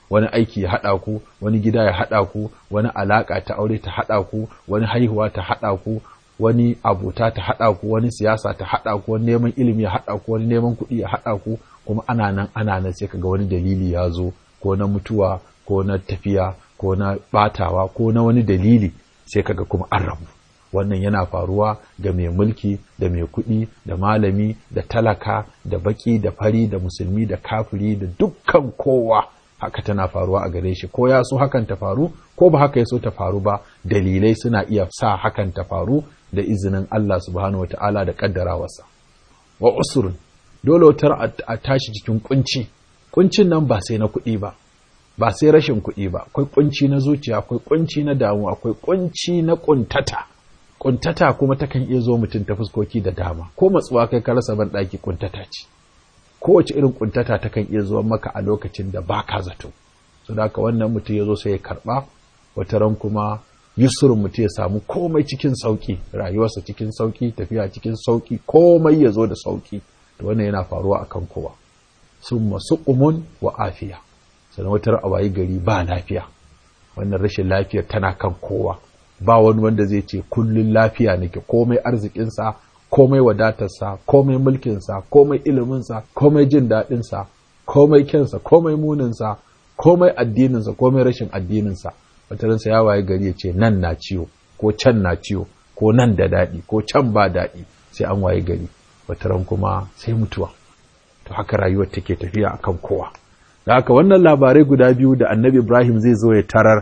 wani aiki ya haɗa ku, wani gida ya haɗa ku, wani alaƙa ta aure ta haɗa ku, wani haihuwa ta haɗa ku, wani abota ta haɗa ku, wani siyasa ta haɗa ku, wani neman ilimi ya haɗa ku, wani neman kuɗi ya haɗa ku, kuma ana nan ana nan sai kaga wani dalili ya zo, ko na mutuwa ko na tafiya ko na ɓatawa ko na wani dalili, sai kaga kuma an rabu. Wannan yana faruwa ga mai mulki da mai kuɗi da malami da talaka da baki da fari da musulmi da kafiri da dukkan kowa. Haka tana faruwa a gare shi, ko ya so hakan ta faru ko ba haka ya so ta faru ba, dalilai suna iya sa hakan ta faru da izinin Allah subhanahu wata'ala da kaddarawarsa. Wa usrun, dole wutar a tashi cikin kunci. Kuncin nan ba sai na kuɗi ba, ba sai rashin kuɗi ba, akwai kunci na zuciya, akwai kunci na damuwa, akwai kunci na kuntata. Kuntata kuma takan iya zo mutum ta fuskoki da dama, ko matsuwa kai ka rasa ban ɗaki kuntata ce. Kowace irin kuntata takan iya zuwa maka a lokacin da baka zato. So da haka wannan mutum ya zo sai ya karɓa, wata ran kuma yusrun mutum ya samu komai cikin sauki, rayuwarsa cikin sauki, tafiya cikin sauki, komai ya zo da sauki. To wannan yana faruwa akan kowa. Summa suqumun wa afiya. Sannan wata ran a wayi gari ba lafiya. Wannan rashin lafiyar tana kan kowa. Ba wani wanda zai ce kullun lafiya nake, komai arzikinsa, komai wadatarsa, komai mulkinsa, komai iliminsa, komai jin daɗinsa, komai kyansa, komai muninsa, komai addininsa, komai rashin addininsa. Wataransa ya waye gari ya ce nan na ciwo, ko can na ciwo, ko nan da daɗi, ko can ba daɗi, sai an waye gari. Wataran kuma sai mutuwa. To haka rayuwar take tafiya akan kowa. Da haka wannan labarai guda biyu da Annabi Ibrahim zai zo ya tarar,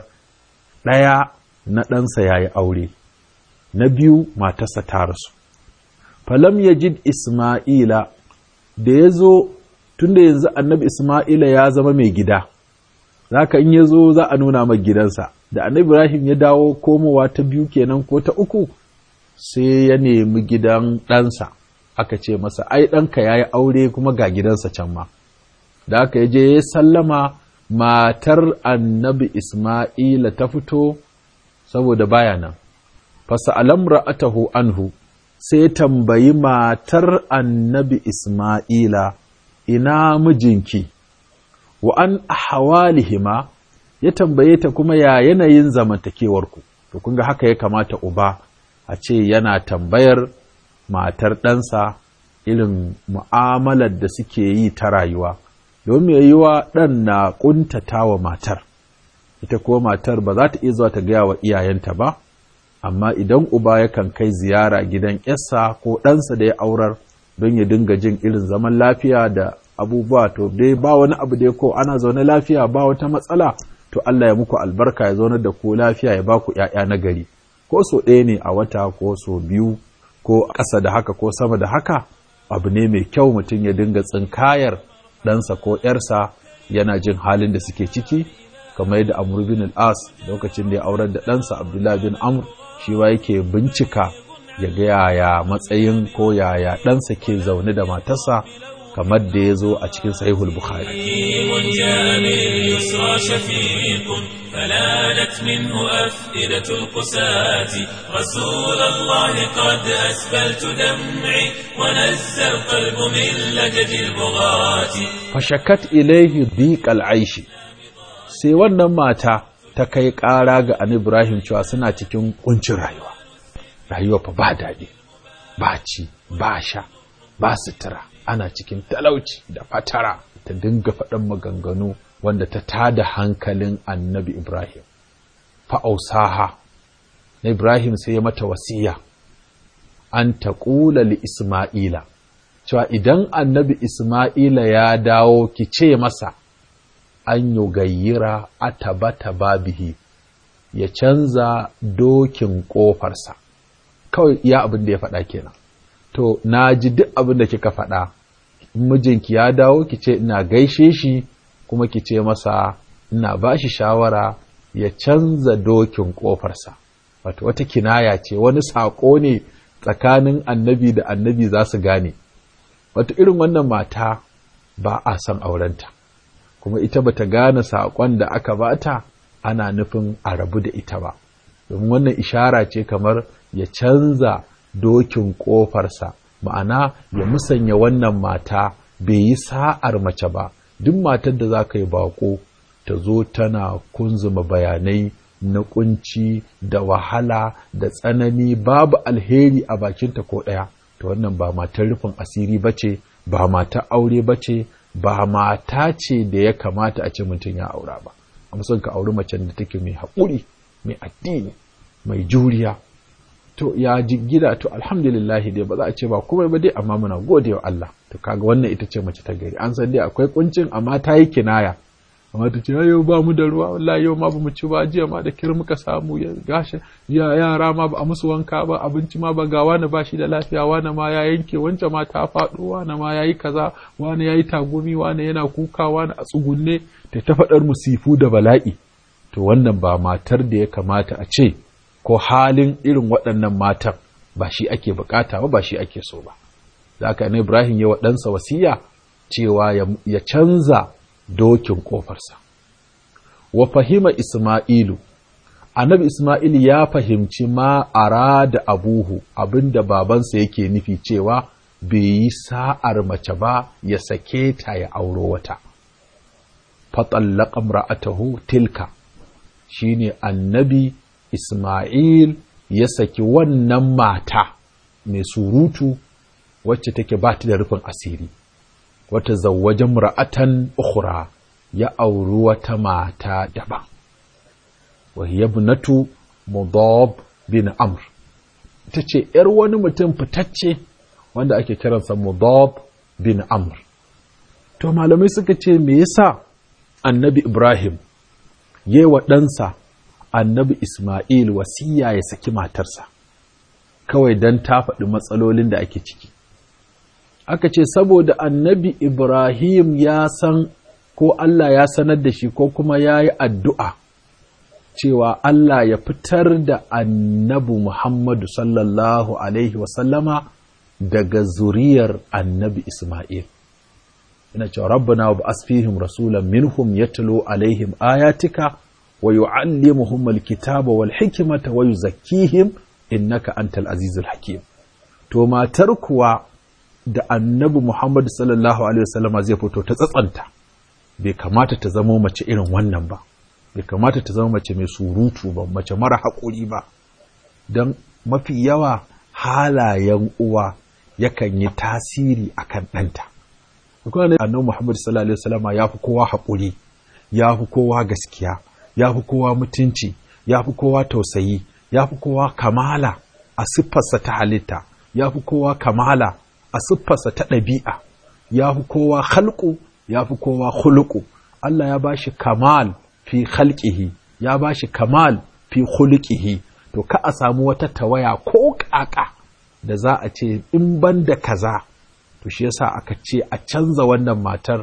ɗaya na ɗansa ya yi aure, na biyu matarsa ta rasu. Falam yajid Isma'ila, da ya zo tunda yanzu Annabi Isma'ila ya zama mai gida, zaka in ya zo za a nuna mai gidansa. Da Annabi Ibrahim ya dawo komowa ta biyu kenan ko ta uku, sai ya nemi gidan ɗansa, aka ce masa ai ɗanka ya yi aure kuma ga gidansa can ma. Da aka ya je ya sallama, matar Annabi Isma'ila ta fito saboda baya nan. Fasa alamra atahu anhu, sai tambayi matar Annabi Isma'ila, ina mijinki, wa an ahwalihima, ya tambaye ta kuma ya yanayin zamantakewarku. To kun ga haka ya kamata uba a ce yana tambayar matar ɗansa irin mu'amalar da suke yi ta rayuwa, domin ya yi wa ɗan na ƙuntata wa matar. Ita kuwa matar ba za ta iya zuwa ta gaya wa iyayenta ba, amma idan uba yakan kai ziyara gidan ‘yarsa ko ɗansa da ya aurar don ya dinga jin irin zaman lafiya da abubuwa, to dai ba wani abu dai ko ana zaune lafiya ba wata matsala, to Allah ya muku albarka ya zaunar da ku lafiya ya ba ku ‘ya'ya na gari, ko so ɗaya ne a wata ko so biyu ko ƙasa da haka ko sama da haka, abu ne mai kyau mutum ya dinga tsinkayar ɗansa ko ‘yarsa yana jin halin da suke ciki, kamar yadda Amr bin al-As lokacin da ya aurar da ɗansa Abdullah bin Amr, shi wa yake bincika ya ga yaya matsayin ko yaya ɗansa ke zaune da matarsa, kamar da ya zo a cikin Sahihul Bukhari.
فلانت منه أفئدة القساة رسول الله قد أسبلت دمعي ونزى القلب من لجج البغاة
فشكت إليه ضيق العيش. sai wannan mata ta kai ƙara ga Annabi Ibrahim cewa suna cikin kuncin rayuwa. Rayuwa fa ba daɗi, ba ci, ba sha, ba sutura, ana cikin talauci da fatara. Ta dinga faɗan maganganu wanda ta tada hankalin Annabi Ibrahim. Fa'ausaha, na Ibrahim sai ya mata wasiya, an taƙula li Isma'ila, cewa idan Annabi Isma'ila ya dawo ki ce masa, an yi gayyira a tabata babihi, ya canza dokin ƙofarsa. Kawai iya abin da ya faɗa kenan. To, na ji duk abin da kika faɗa, mijinki ya dawo ki ce ina gaishe shi, kuma ki ce masa ina ba shi shawara ya canza dokin ƙofarsa. Wato wata kinaya ce, wani saƙo ne tsakanin annabi da annabi za su gane. Wato irin wannan mata ba a son aurenta, kuma ita bata gane saƙon da aka bata ana nufin a rabu da ita ba. Domin wannan ishara ce kamar ya canza dokin ƙofarsa, ma'ana ya musanya wannan mata bai yi sa'ar mace ba. Duk matar da za ka yi baƙo ta zo tana kunzuma bayanai na kunci da wahala da tsanani babu alheri a bakinta ko ɗaya, to wannan ba matar rufin asiri bace, ba matar aure bace, ba mata ce da ya kamata a ce mutum ya aura ba. Amma son ka auri macen da take mai haƙuri, mai addini, mai juriya. To ya ji gida, to alhamdulillahi dai ba za a ce ba komai ba dai, amma muna gode wa Allah. To kaga wannan ita ce mace ta gari. An san dai akwai kuncin, amma ta yi kinaya. Amma ta ce yau ba mu da ruwa, wallahi yau ma ba mu ci ba, jiya ma da kir muka samu, ya gashi ya yara ma ba a musu wanka ba, abinci ma ba, ga wani ba shi da lafiya, wani ma ya yanke, wancan ma ta faɗo, wani ma ya yi kaza, wani ya yi tagumi, wani yana kuka, wani a tsugunne, ta ta faɗar musifu da bala'i. To wannan ba matar da ya kamata a ce ko halin irin waɗannan matan ba shi ake bukata ba, ba shi ake so ba. Da haka ne Ibrahim ya wa ɗansa wasiya cewa ya canza dokin ƙofarsa. Wa fahima Isma'ilu, annabi Isma'il ya fahimci ma ara da abuhu, abinda babansa yake nufi cewa bai yi sa'ar mace ba ya sake ta ya auro wata. Fatallaqa imra'atahu tilka, shine annabi Isma'il ya saki wannan mata mai surutu wacce take ba ta da rufin asiri. Wata zawwajen mura'atan ukhra, ya auri wata mata daban. Wa hiya ibnatu Mudab bin Amr, ita ce ‘yar wani mutum fitacce wanda ake kiransa Mudab bin Amr. To malamai suka ce me yasa annabi Ibrahim ya yi wa ɗansa annabi Ismail wasiya ya saki matarsa, kawai don ta faɗi matsalolin da ake ciki. Aka ce saboda annabi Ibrahim ya san, ko Allah ya sanar da shi, ko kuma ya yi addu'a cewa Allah ya fitar da annabi Muhammadu sallallahu Alaihi wasallama daga zuriyar annabi Ismail. Ina cewa rabbana wa ba'as fihim rasulan minhum yatlu alaihim ayatika wa yu'allimuhum alkitaba wal hikmata wa yuzakkihim innaka antal azizul hakim. To matar kuwa da annabi Muhammad sallallahu alaihi wasallama zai fito ta tsatsanta, bai kamata ta zama mace irin wannan ba, bai kamata ta zama mace mai surutu ba, mace mara haƙuri ba, don mafi yawa halayen uwa yakan yi tasiri akan ɗanta. Kuma ne annabi Muhammad sallallahu alaihi wasallama ya fi kowa haƙuri, ya fi kowa gaskiya, ya fi kowa mutunci, ya fi kowa tausayi, ya fi kowa kamala a siffarsa ta halitta, ya fi kowa kamala a siffarsa ta ɗabi'a, ya fi kowa khalqu, ya fi kowa khuluqu. Allah ya bashi kamal fi khalqihi, ya bashi kamal fi khuluqihi. To ka a samu wata tawaya ko ƙaƙa da za a ce in ban da kaza. To shi yasa aka ce a canza wannan matar,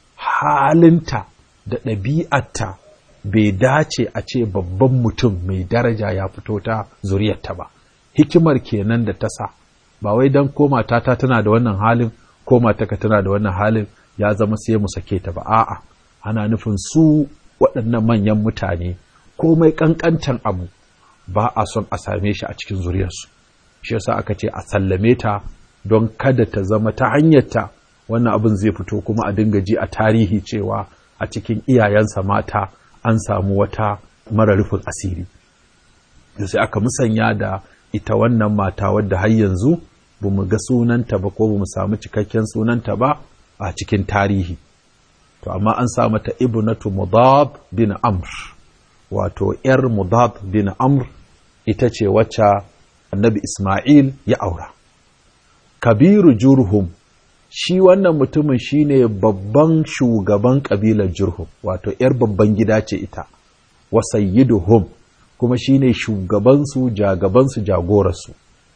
halinta da ɗabi'arta bai dace a ce babban mutum mai daraja ya fito ta zuriyarta ba. Hikimar kenan da ta sa, ba wai don ko matata tana da wannan halin ko mataka tana da wannan halin ya zama sai mu sake ta ba, a'a, ana nufin su waɗannan manyan mutane komai ƙanƙantan abu ba a son a same shi a cikin zuriyarsu. Shi yasa aka ce a sallame ta don kada ta zama ta hanyarta wannan abin zai fito kuma a dinga ji a tarihi cewa a cikin iyayensa mata an samu wata mara rufin asiri. Sai aka musanya da ita wannan mata wadda har yanzu ba mu ga sunanta ba ko ba mu samu cikakken sunanta ba a cikin tarihi. To amma an sa mata ibnatu Mudab bin Amr, wato ‘yar Mudab bin Amr ita ce wacce annabi Ismail ya aura. Kabiru Jurhum, shi wannan mutumin shine babban shugaban ƙabilar Jurhum, wato ‘yar babban gida ce ita, wa sayyiduhum, kuma shine shugabansu, jagabansu, jagorarsu,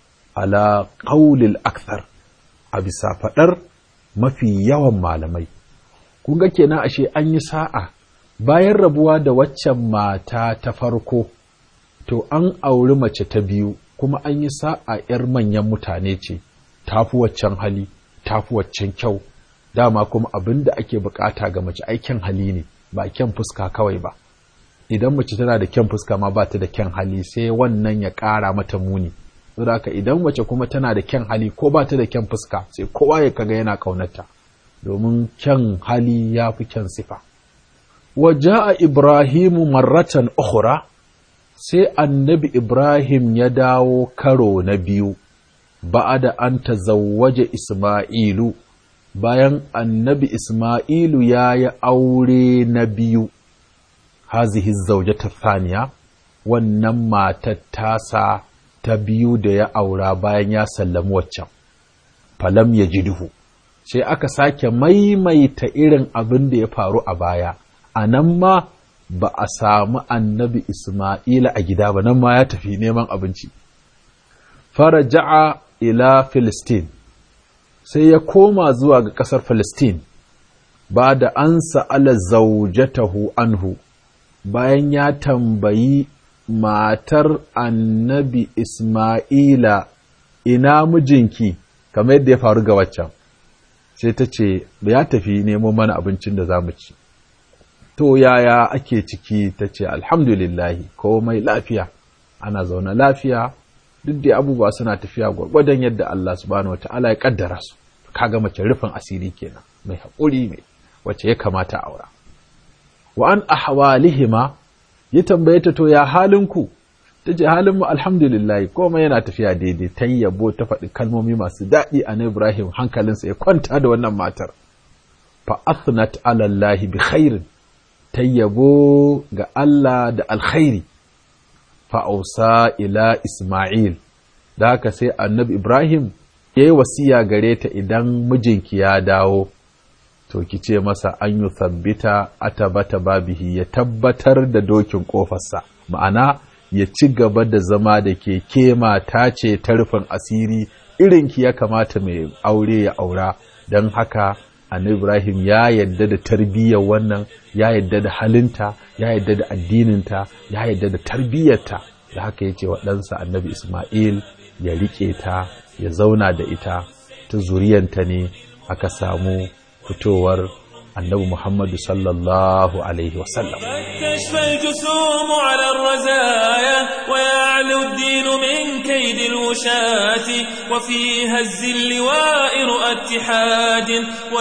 ala qaulil akthar, a bisa faɗar mafi yawan malamai. Kun ga kenan ashe an yi sa'a, bayan rabuwa da waccan mata ta farko, to an auri mace ta biyu, kuma an yi sa'a ‘yar manyan mutane ce, tafi waccan hali, tafi waccan kyau, dama kuma abin da ake bukata ga mace aikin hali ne, ba kyan fuska kawai ba. Idan mace tana da kyan fuska ma ba ta da kyan hali, sai wannan ya ƙara mata muni. Saboda haka idan mace kuma tana da kyan hali ko ba ta da kyan fuska, sai kowa ya kaga yana ƙaunarta, domin kyan hali ya fi kyan sifa. waja'a Ibrahimu marratan ukhra, sai annabi Ibrahim ya dawo karo na biyu, ba'ada an tazawwaja Isma'ilu, bayan annabi Isma'ilu ya yi aure na biyu, hazihi zaujata thaniya, wannan matar tasa ta biyu da ya aura bayan ya sallami waccan. Falam ya ji duhu, sai aka sake maimaita irin abin da ya faru a baya, a nan ma ba a samu annabi Isma'ila a gida ba, nan ma ya tafi neman abinci. Faraja'a ila Filistin, sai ya koma zuwa ga ƙasar Filistin, ba da an sa'ala zaujatahu anhu, bayan ya tambayi matar annabi Isma'ila, ina mijinki, kamar yadda ya faru ga waccan, sai ta ce, ya tafi nemo mana abincin da za mu ci. To yaya ake ciki, ta ce, alhamdulillahi, komai lafiya, ana zaune lafiya, duk da abubuwa suna tafiya gwargwadon yadda Allah subhanahu wata'ala ya kaddara su. Kaga mace rufin asiri kenan, mai haƙuri mai wacce ya kamata aura. Wa an ahwalihima, ya tambaye ta, to ya halinku? Ta ce, halinmu alhamdulillah, komai yana tafiya daidai. Ta yabo, ta faɗi kalmomi masu daɗi a Ibrahim, hankalinsa ya kwanta da wannan matar. Fa athnat ala Allah bi khairin, ta yabo ga Allah da alkhairi. Fa ausa ila Isma'il, da haka sai annabi Ibrahim ya yi wasiya gare ta, idan mijinki ya dawo, to ki ce masa an yi sabbita atabata babihi, ya tabbatar da dokin ƙofarsa, ma'ana ya ci gaba da zama da ke, ke mata ce ta rufin asiri, irinki ya kamata mai aure ya aura. Don haka annabi Ibrahim ya yadda da tarbiyyar wannan, ya yadda da halinta, ya yadda da addininta, ya yadda da tarbiyyarta. Da haka ya ce wa ɗansa annabi Isma'il ya riƙe ta, ya zauna da ita, ta zuriyanta ne aka samu fitowar annabi Muhammadu sallallahu alaihi wasallam.
تشفى الجسوم على الرزايا ويعلو الدين من كيد الوشاة وفي هز اللواء رؤى اتحاد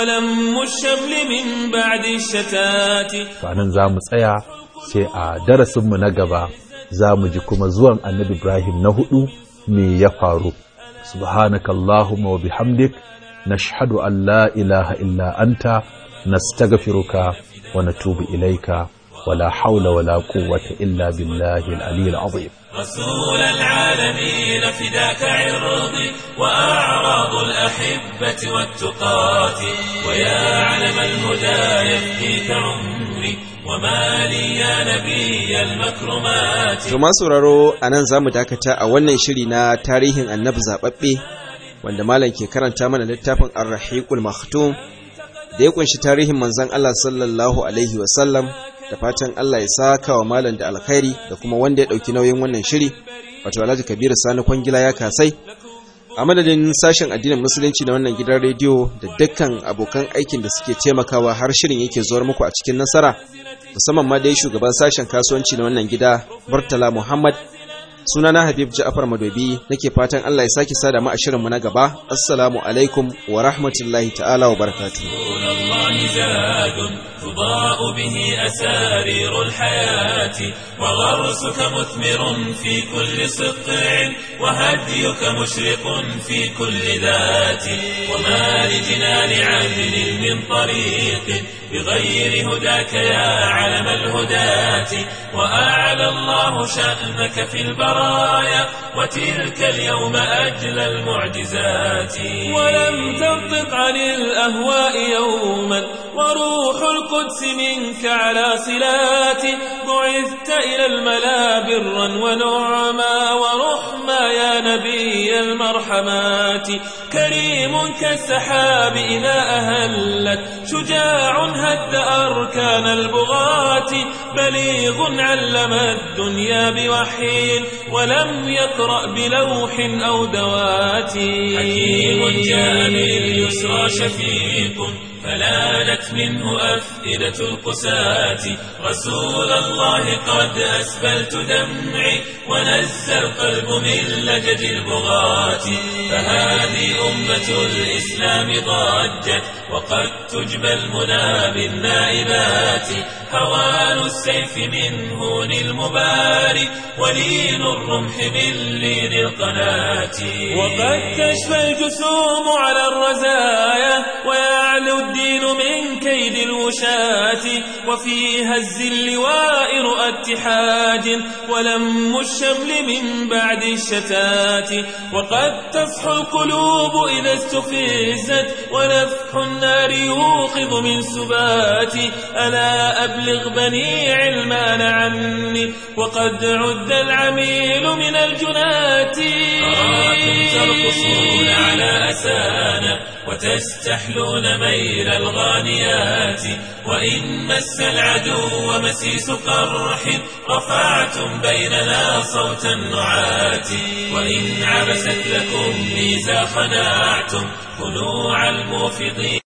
ولم الشمل من بعد الشتات.
فأنا زام tsaya sai a darasinmu na gaba za mu ji kuma zuwan annabi Ibrahim na hudu me ya faru. Subhanakallahumma wa bihamdik nashhadu an la ilaha illa anta nastaghfiruka wa natubu ilayka ولا حول ولا قوة إلا بالله العلي العظيم.
رسول العالمين فداك عرضي وأعراض الأحبة والتقات ويا علم الهدى يفديك عمري وما لي يا نبي المكرمات.
Tuma sauraro anan zamu dakata a wannan shiri na tarihin Annabi zababbe wanda malam ke karanta mana littafin Ar-Rahiqul Maktum da ya kunshi tarihin manzon Allah sallallahu alaihi wasallam. Da fatan Allah ya saka wa malam da alkhairi da kuma wanda ya dauki nauyin wannan shiri wato Alhaji Kabiru Sani Kwangila ya kasai a madadin sashen addinin musulunci na wannan gidan rediyo da dukkan abokan aikin da suke taimakawa har shirin yake zuwar muku a cikin nasara musamman ma dai shugaban sashen kasuwanci na wannan gida Murtala Muhammad. Sunana Habib Ja'far Madobi, nake fatan Allah ya saki sada mu a shirin mu na gaba. Assalamu alaikum wa rahmatullahi ta'ala wa barakatuh.
تضاء به أسارير الحياة وغرسك مثمر في كل سطع وهديك مشرق في كل ذات وما لجنان عدل من طريق بغير هداك يا علم الهداة وأعلى الله شأنك في البرايا وتلك اليوم أجل المعجزات ولم تنطق عن الأهواء يوما وروح القدس منك على صلات بعثت إلى الملا برا ونعما ورحما يا نبي المرحمات كريم كالسحاب إذا أهلت شجاع هد أركان البغاة بليغ علم الدنيا بوحي ولم يقرأ بلوح أو دوات حكيم جاء باليسرى شفيق فلانت منه أفئدة القساة. رسول الله قد أسبلت دمعي ونزى القلب من لجد البغاة. فهذه أمة الإسلام ضجت وقد تجبى المنى بالنائبات. هوان السيف من هون المباري ولين الرمح من لين القناة. وقد تشفى الجسوم على الرزايا ويعلو الدين من كيد الوشاة. وفي هز اللواء رؤى اتحاد ولم الشمل من بعد الشتات. وقد تصحو القلوب إذا استفزت ونفح النار يوقظ من سبات. ألا أبلغ بني علمان عني وقد عد العميل من الجنات. أراكم ترقصون على أسانا وتستحلون ميل الغانيات. وإن مس العدو مسيس قرح رفعتم بيننا صوت النعات. وإن عبست لكم ميزا خنعتم خنوع الموفضين.